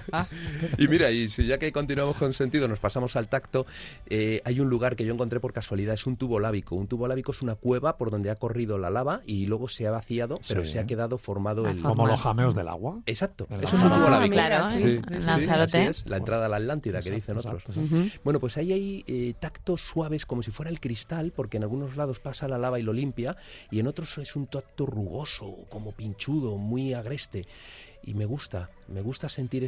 Y mira, y si ya que continuamos con sentido, nos pasamos al tacto, hay un lugar que yo encontré por casualidad, es un tubo lábico. Un tubo lábico es una cueva por donde ha corrido la lava y luego se ha vaciado, pero Sí. se ha quedado formado el... Como los jameos del agua. Exacto, El eso es un tubo Lanzarote. lábico. Claro, Sí, sí, sí, en sí, Lanzarote. Así es, la entrada a la Atlántida, que dicen otros. Exacto. Bueno, pues ahí hay tactos suaves como si fuera el cristal, porque en algunos lados pasa la lava y lo limpia, y en otros es un tacto rugoso, como pinchudo, muy agreste. Y me gusta sentir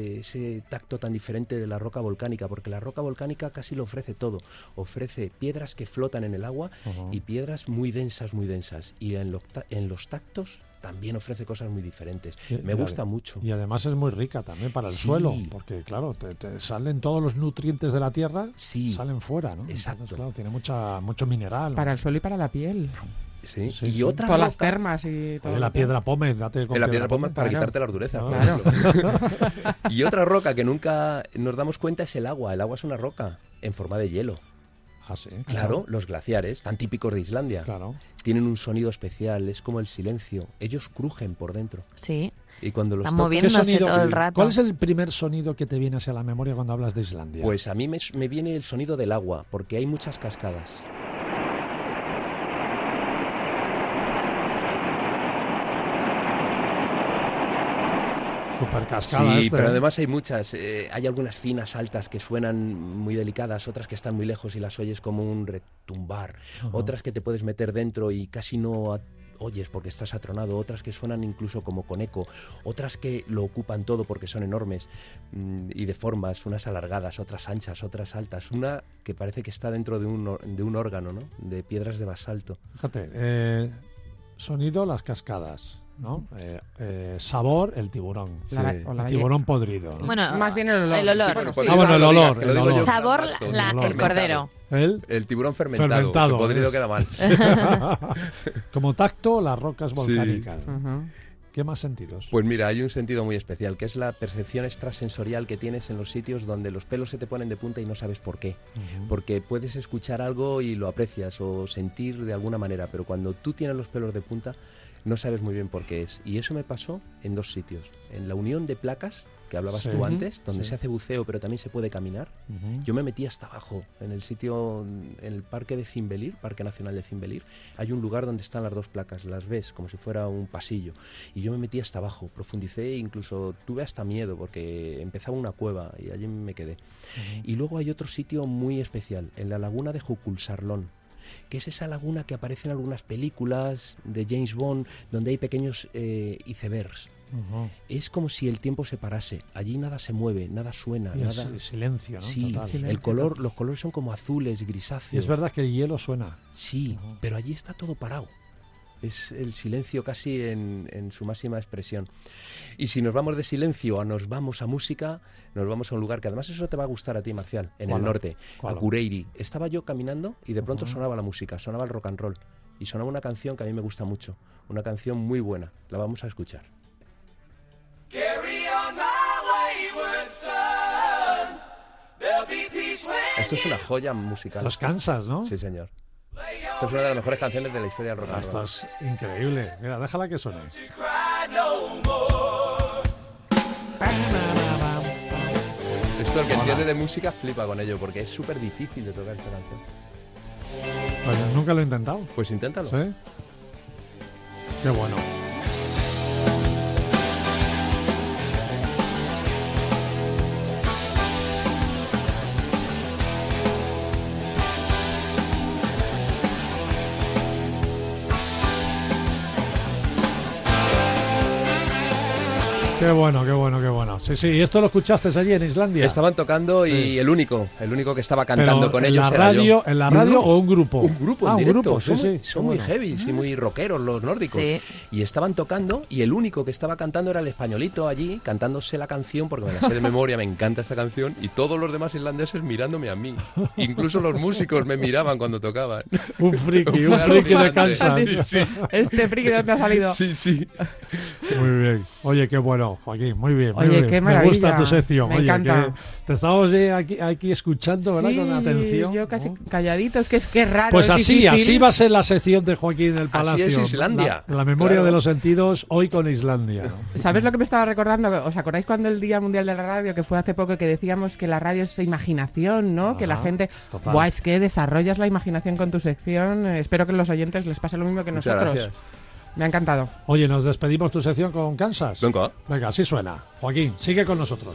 ese tacto tan diferente de la roca volcánica, porque la roca volcánica casi lo ofrece todo. Ofrece piedras que flotan en el agua y piedras muy densas, muy densas. Y en los tactos también ofrece cosas muy diferentes. Me gusta mucho. Y además es muy rica también para el Sí. suelo, porque claro, te salen todos los nutrientes de la tierra, Sí. salen fuera, ¿no? Exacto. Entonces, claro, tiene mucho mineral. Para el suelo y para la piel. Sí. Sí, Y sí. otra Todas las roca- termas y todo. Oye, la lo que- piedra pómez, date con En la piedra pómez para claro. quitarte las durezas, por Claro. ejemplo. Y otra roca que nunca nos damos cuenta es el agua. El agua es una roca en forma de hielo. Ah, sí. Claro, los glaciares, tan típicos de Islandia, Claro. tienen un sonido especial, es como el silencio. Ellos crujen por dentro. Sí. Y cuando los Están tocas- moviéndose todo el rato. ¿Cuál es el primer sonido que te viene hacia la memoria cuando hablas de Islandia? Pues a mí me viene el sonido del agua, porque hay muchas cascadas. Super cascada. Sí, este, pero ¿eh? además hay muchas. Hay algunas finas, altas, que suenan muy delicadas, otras que están muy lejos y las oyes como un retumbar, otras que te puedes meter dentro y casi no oyes porque estás atronado, otras que suenan incluso como con eco, otras que lo ocupan todo porque son enormes y de formas, unas alargadas, otras anchas, otras altas, una que parece que está dentro de un órgano, ¿no? De piedras de basalto. Fíjate, sonido, las cascadas, ¿no? Sabor, el tiburón. La- o la El tiburón podrido, ¿no? Bueno, Más bien el olor. El olor. Sí, bueno, podéis bueno, el que lo digas, olor, que lo el digo yo olor. en plan Sabor, vasto, el fermentado. cordero. ¿El? El tiburón fermentado, Fermentado, que podrido ¿ves? queda mal. Como tacto, las rocas volcánicas. Ujú. ¿Qué más sentidos? Pues mira, hay un sentido muy especial, que es la percepción extrasensorial que tienes en los sitios donde los pelos se te ponen de punta y no sabes por qué. Porque puedes escuchar algo y lo aprecias o sentir de alguna manera, pero cuando tú tienes los pelos de punta no sabes muy bien por qué es. Y eso me pasó en dos sitios. En la unión de placas, que hablabas Sí. tú antes, donde Sí. se hace buceo pero también se puede caminar. Ujú. Yo me metí hasta abajo, en el sitio, en el parque de Cimbelir, Parque Nacional de Cimbelir, hay un lugar donde están las dos placas, las ves como si fuera un pasillo. Y yo me metí hasta abajo, profundicé e incluso tuve hasta miedo porque empezaba una cueva y allí me quedé. Y luego hay otro sitio muy especial, en la laguna de Juculsarlón, que es esa laguna que aparece en algunas películas de James Bond, donde hay pequeños icebergs. Ujú. Es como si el tiempo se parase. Allí nada se mueve, nada suena, Y el nada... silencio, ¿no? Sí, Total. silencio. el color, los colores son como azules, Y grisáceos. es verdad que el hielo suena. Sí, Ujú. pero allí está todo parado. Es el silencio casi en su máxima expresión. Y si nos vamos de silencio nos vamos a música, nos vamos a un lugar que además eso te va a gustar a ti, Marcial, en ¿Cuál? el norte, ¿Cuál? a Cureiri. Estaba yo caminando y de pronto Ujú. sonaba la música, sonaba el rock and roll. Y sonaba una canción que a mí me gusta mucho, una canción muy buena. La vamos a escuchar. Carry on my wayward son. There'll be peace when Esto es una joya musical. Los cansas, ¿no? Sí, señor. Esta es una de las mejores canciones de la historia del rock and Esto roll. es increíble. Mira, déjala que suene. you cry no more. Esto el que entiende de música flipa con ello porque es súper difícil de tocar esta canción. Pues nunca lo he intentado. Pues inténtalo. ¿Sí? Qué bueno. Qué Qué bueno, qué bueno, qué bueno. Sí, sí, ¿y esto lo escuchaste allí en Islandia? Estaban tocando Sí. y el único que estaba cantando Pero con ¿en ellos la era radio, yo. ¿En la radio o un grupo? Un grupo en un directo. grupo, sí, sí. Son muy heavy y muy rockeros los nórdicos. Sí. Y estaban tocando y el único que estaba cantando era el españolito allí, cantándose la canción, porque me la sé de memoria, me encanta esta canción, y todos los demás islandeses mirándome a mí. Incluso los músicos me miraban cuando tocaban. Un friki de alucinante. Kansas. Sí, sí. Este friki de dónde ha salido. Sí, sí. Muy bien. Oye, qué bueno, Joaquín, muy bien. muy Oye, bien. qué Me gusta maravilla. tu sección. Me Oye, encanta. que te estábamos aquí escuchando, ¿verdad? Sí, Con atención. yo casi ¿no? calladito, es que raro. Pues es así difícil. va a ser la sección de Joaquín del Palacio. Así es Islandia. La memoria Claro. de los sentidos, hoy con Islandia. ¿Sabes lo que me estaba recordando? ¿Os acordáis cuando el Día Mundial de la Radio, que fue hace poco, que decíamos que la radio es imaginación, ¿no? Que la Ajá, gente... total. Buah, es que desarrollas la imaginación con tu sección. Espero que a los oyentes les pase lo mismo que Muchas nosotros. gracias. Me ha encantado. Oye, nos despedimos tu sección con Kansas. Venga. Venga, así suena. Joaquín, sigue con nosotros.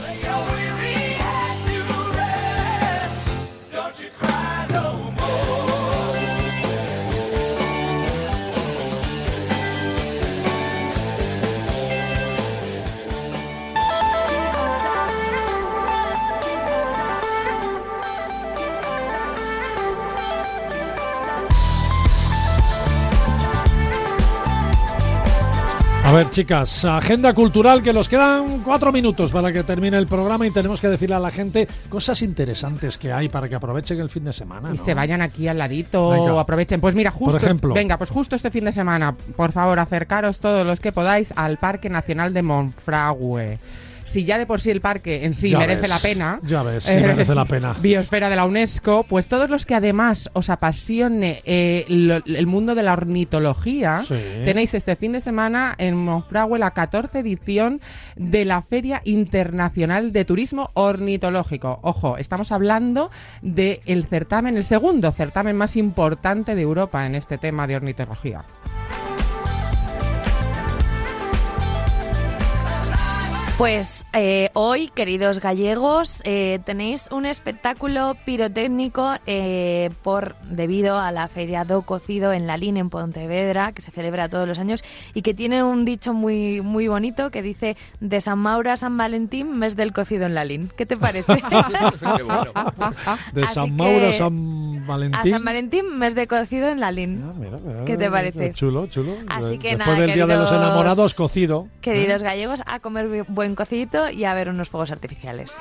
A ver, chicas, agenda cultural, que nos quedan 4 minutos para que termine el programa y tenemos que decirle a la gente cosas interesantes que hay para que aprovechen el fin de semana, Y ¿no? se vayan aquí al ladito Venga. o aprovechen. Pues mira, justo, Por ejemplo. venga, pues justo este fin de semana, por favor, acercaros todos los que podáis al Parque Nacional de Monfragüe. Si ya de por sí el parque en sí Ya merece ves, la pena. ya ves, sí merece la pena. Biosfera de la UNESCO, pues todos los que además os apasione el mundo de la ornitología, Sí. tenéis este fin de semana en Monfragüe la 14ª edición de la Feria Internacional de Turismo Ornitológico. Ojo, estamos hablando del certamen, el segundo certamen más importante de Europa en este tema de ornitología. Pues hoy, queridos gallegos, tenéis un espectáculo pirotécnico debido a la Feria do Cocido en Lalín, en Pontevedra, que se celebra todos los años y que tiene un dicho muy, muy bonito que dice: de San Mauro a San Valentín, mes del cocido en Lalín. ¿Qué te parece? Qué bueno. De Así San Mauro a que San A Valentín. San Valentín, mes de cocido en Lalín. Ah, mira, ¿Qué te parece? Chulo, chulo. Así que Después nada, del Día de los queridos- Enamorados, cocido. Queridos gallegos, a comer buen cocidito y a ver unos fuegos artificiales.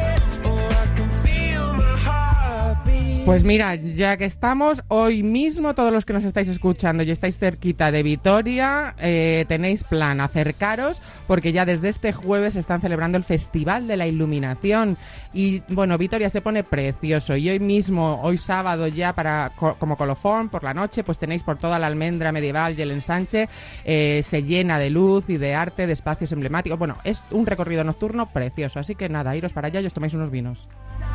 Pues mira, ya que estamos, hoy mismo todos los que nos estáis escuchando y estáis cerquita de Vitoria, tenéis plan acercaros, porque ya desde este jueves están celebrando el Festival de la Iluminación. Y bueno, Vitoria se pone precioso. Y hoy mismo, hoy sábado ya, como colofón, por la noche, pues tenéis por toda la almendra medieval y el ensanche, se llena de luz y de arte, de espacios emblemáticos. Bueno, es un recorrido nocturno precioso. Así que nada, iros para allá y os tomáis unos vinos.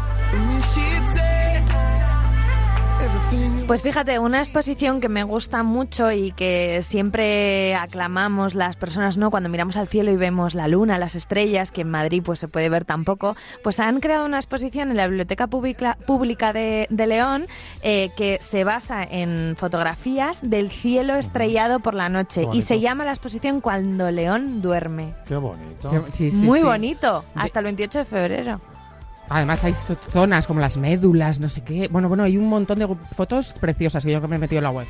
Pues fíjate, una exposición que me gusta mucho y que siempre aclamamos las personas, ¿no? Cuando miramos al cielo y vemos la luna, las estrellas, que en Madrid pues se puede ver tan poco, pues han creado una exposición en la Biblioteca Pública de León que se basa en fotografías del cielo estrellado por la noche Bonito. y se llama la exposición Cuando León duerme. Qué bonito. Sí, sí, Muy sí. bonito, hasta el 28 de febrero. Además hay zonas como las médulas, no sé qué. Bueno, hay un montón de fotos preciosas que yo que me he metido en la web.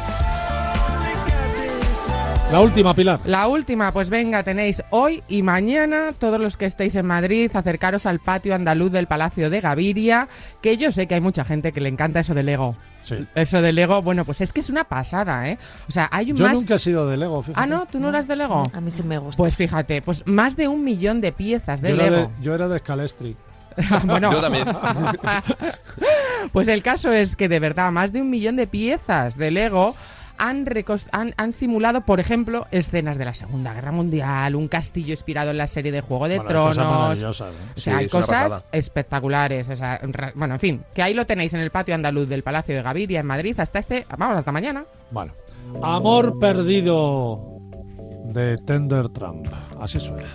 La última, Pilar. La última, pues venga, tenéis hoy y mañana, todos los que estéis en Madrid, acercaros al patio andaluz del Palacio de Gaviria, que yo sé que hay mucha gente que le encanta eso del Lego. Sí. Eso del Lego, bueno, pues es que es una pasada, ¿eh? O sea, hay un Yo más... nunca he sido de Lego, fíjate. Ah, ¿no? ¿Tú no eras de Lego? A mí sí me gusta. Pues fíjate, pues más de 1 millón de piezas de Yo era Lego. yo era de Scalestri. Bueno, Yo también. pues el caso es que de verdad más de 1 millón de piezas de Lego han simulado, por ejemplo, escenas de la Segunda Guerra Mundial, un castillo inspirado en la serie de Juego de Bueno, hay cosas Tronos. maravillosas, ¿eh? O sea, Sí, hay es una cosas pasada. espectaculares. O sea, bueno, en fin, que ahí lo tenéis en el patio andaluz del Palacio de Gaviria en Madrid hasta hasta mañana. Bueno. Amor perdido de Tender Trump. Así suena.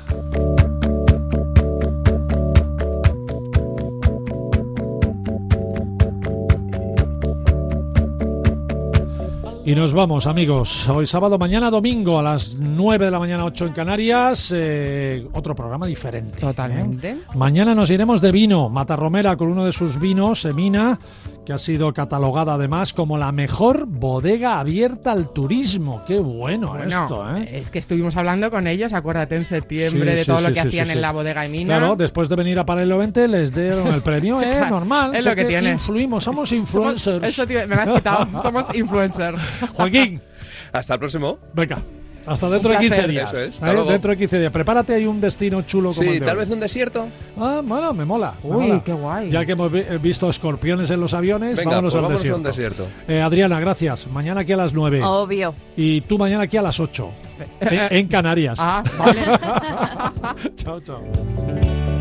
Y nos vamos, amigos. Hoy sábado, mañana domingo a las 9 de la mañana, 8 en Canarias. Otro programa diferente. Totalmente. Mañana nos iremos de vino. Matarromera con uno de sus vinos, Emina, que ha sido catalogada además como la mejor bodega abierta al turismo. Qué bueno esto, ¿eh? Es que estuvimos hablando con ellos, acuérdate, en septiembre, de todo lo que hacían en la bodega Emina. Claro, después de venir a Paralelo 20 les dieron el premio, normal. Es lo que tiene. Influimos, somos influencers. Eso me lo has quitado, somos influencers. Joaquín. Hasta el próximo. Venga. Hasta dentro de 15 días. Eso es. Dentro de 15 días. Prepárate ahí un destino chulo como el de tal hoy. vez un desierto. Bueno, me mola. Uy, qué guay. Ya que hemos visto escorpiones en los aviones, Venga, vámonos pues al vámonos desierto. a un desierto. Adriana, gracias. Mañana aquí a las 9. Obvio. Y tú mañana aquí a las 8. En Canarias. Ah, vale. Chao, chao.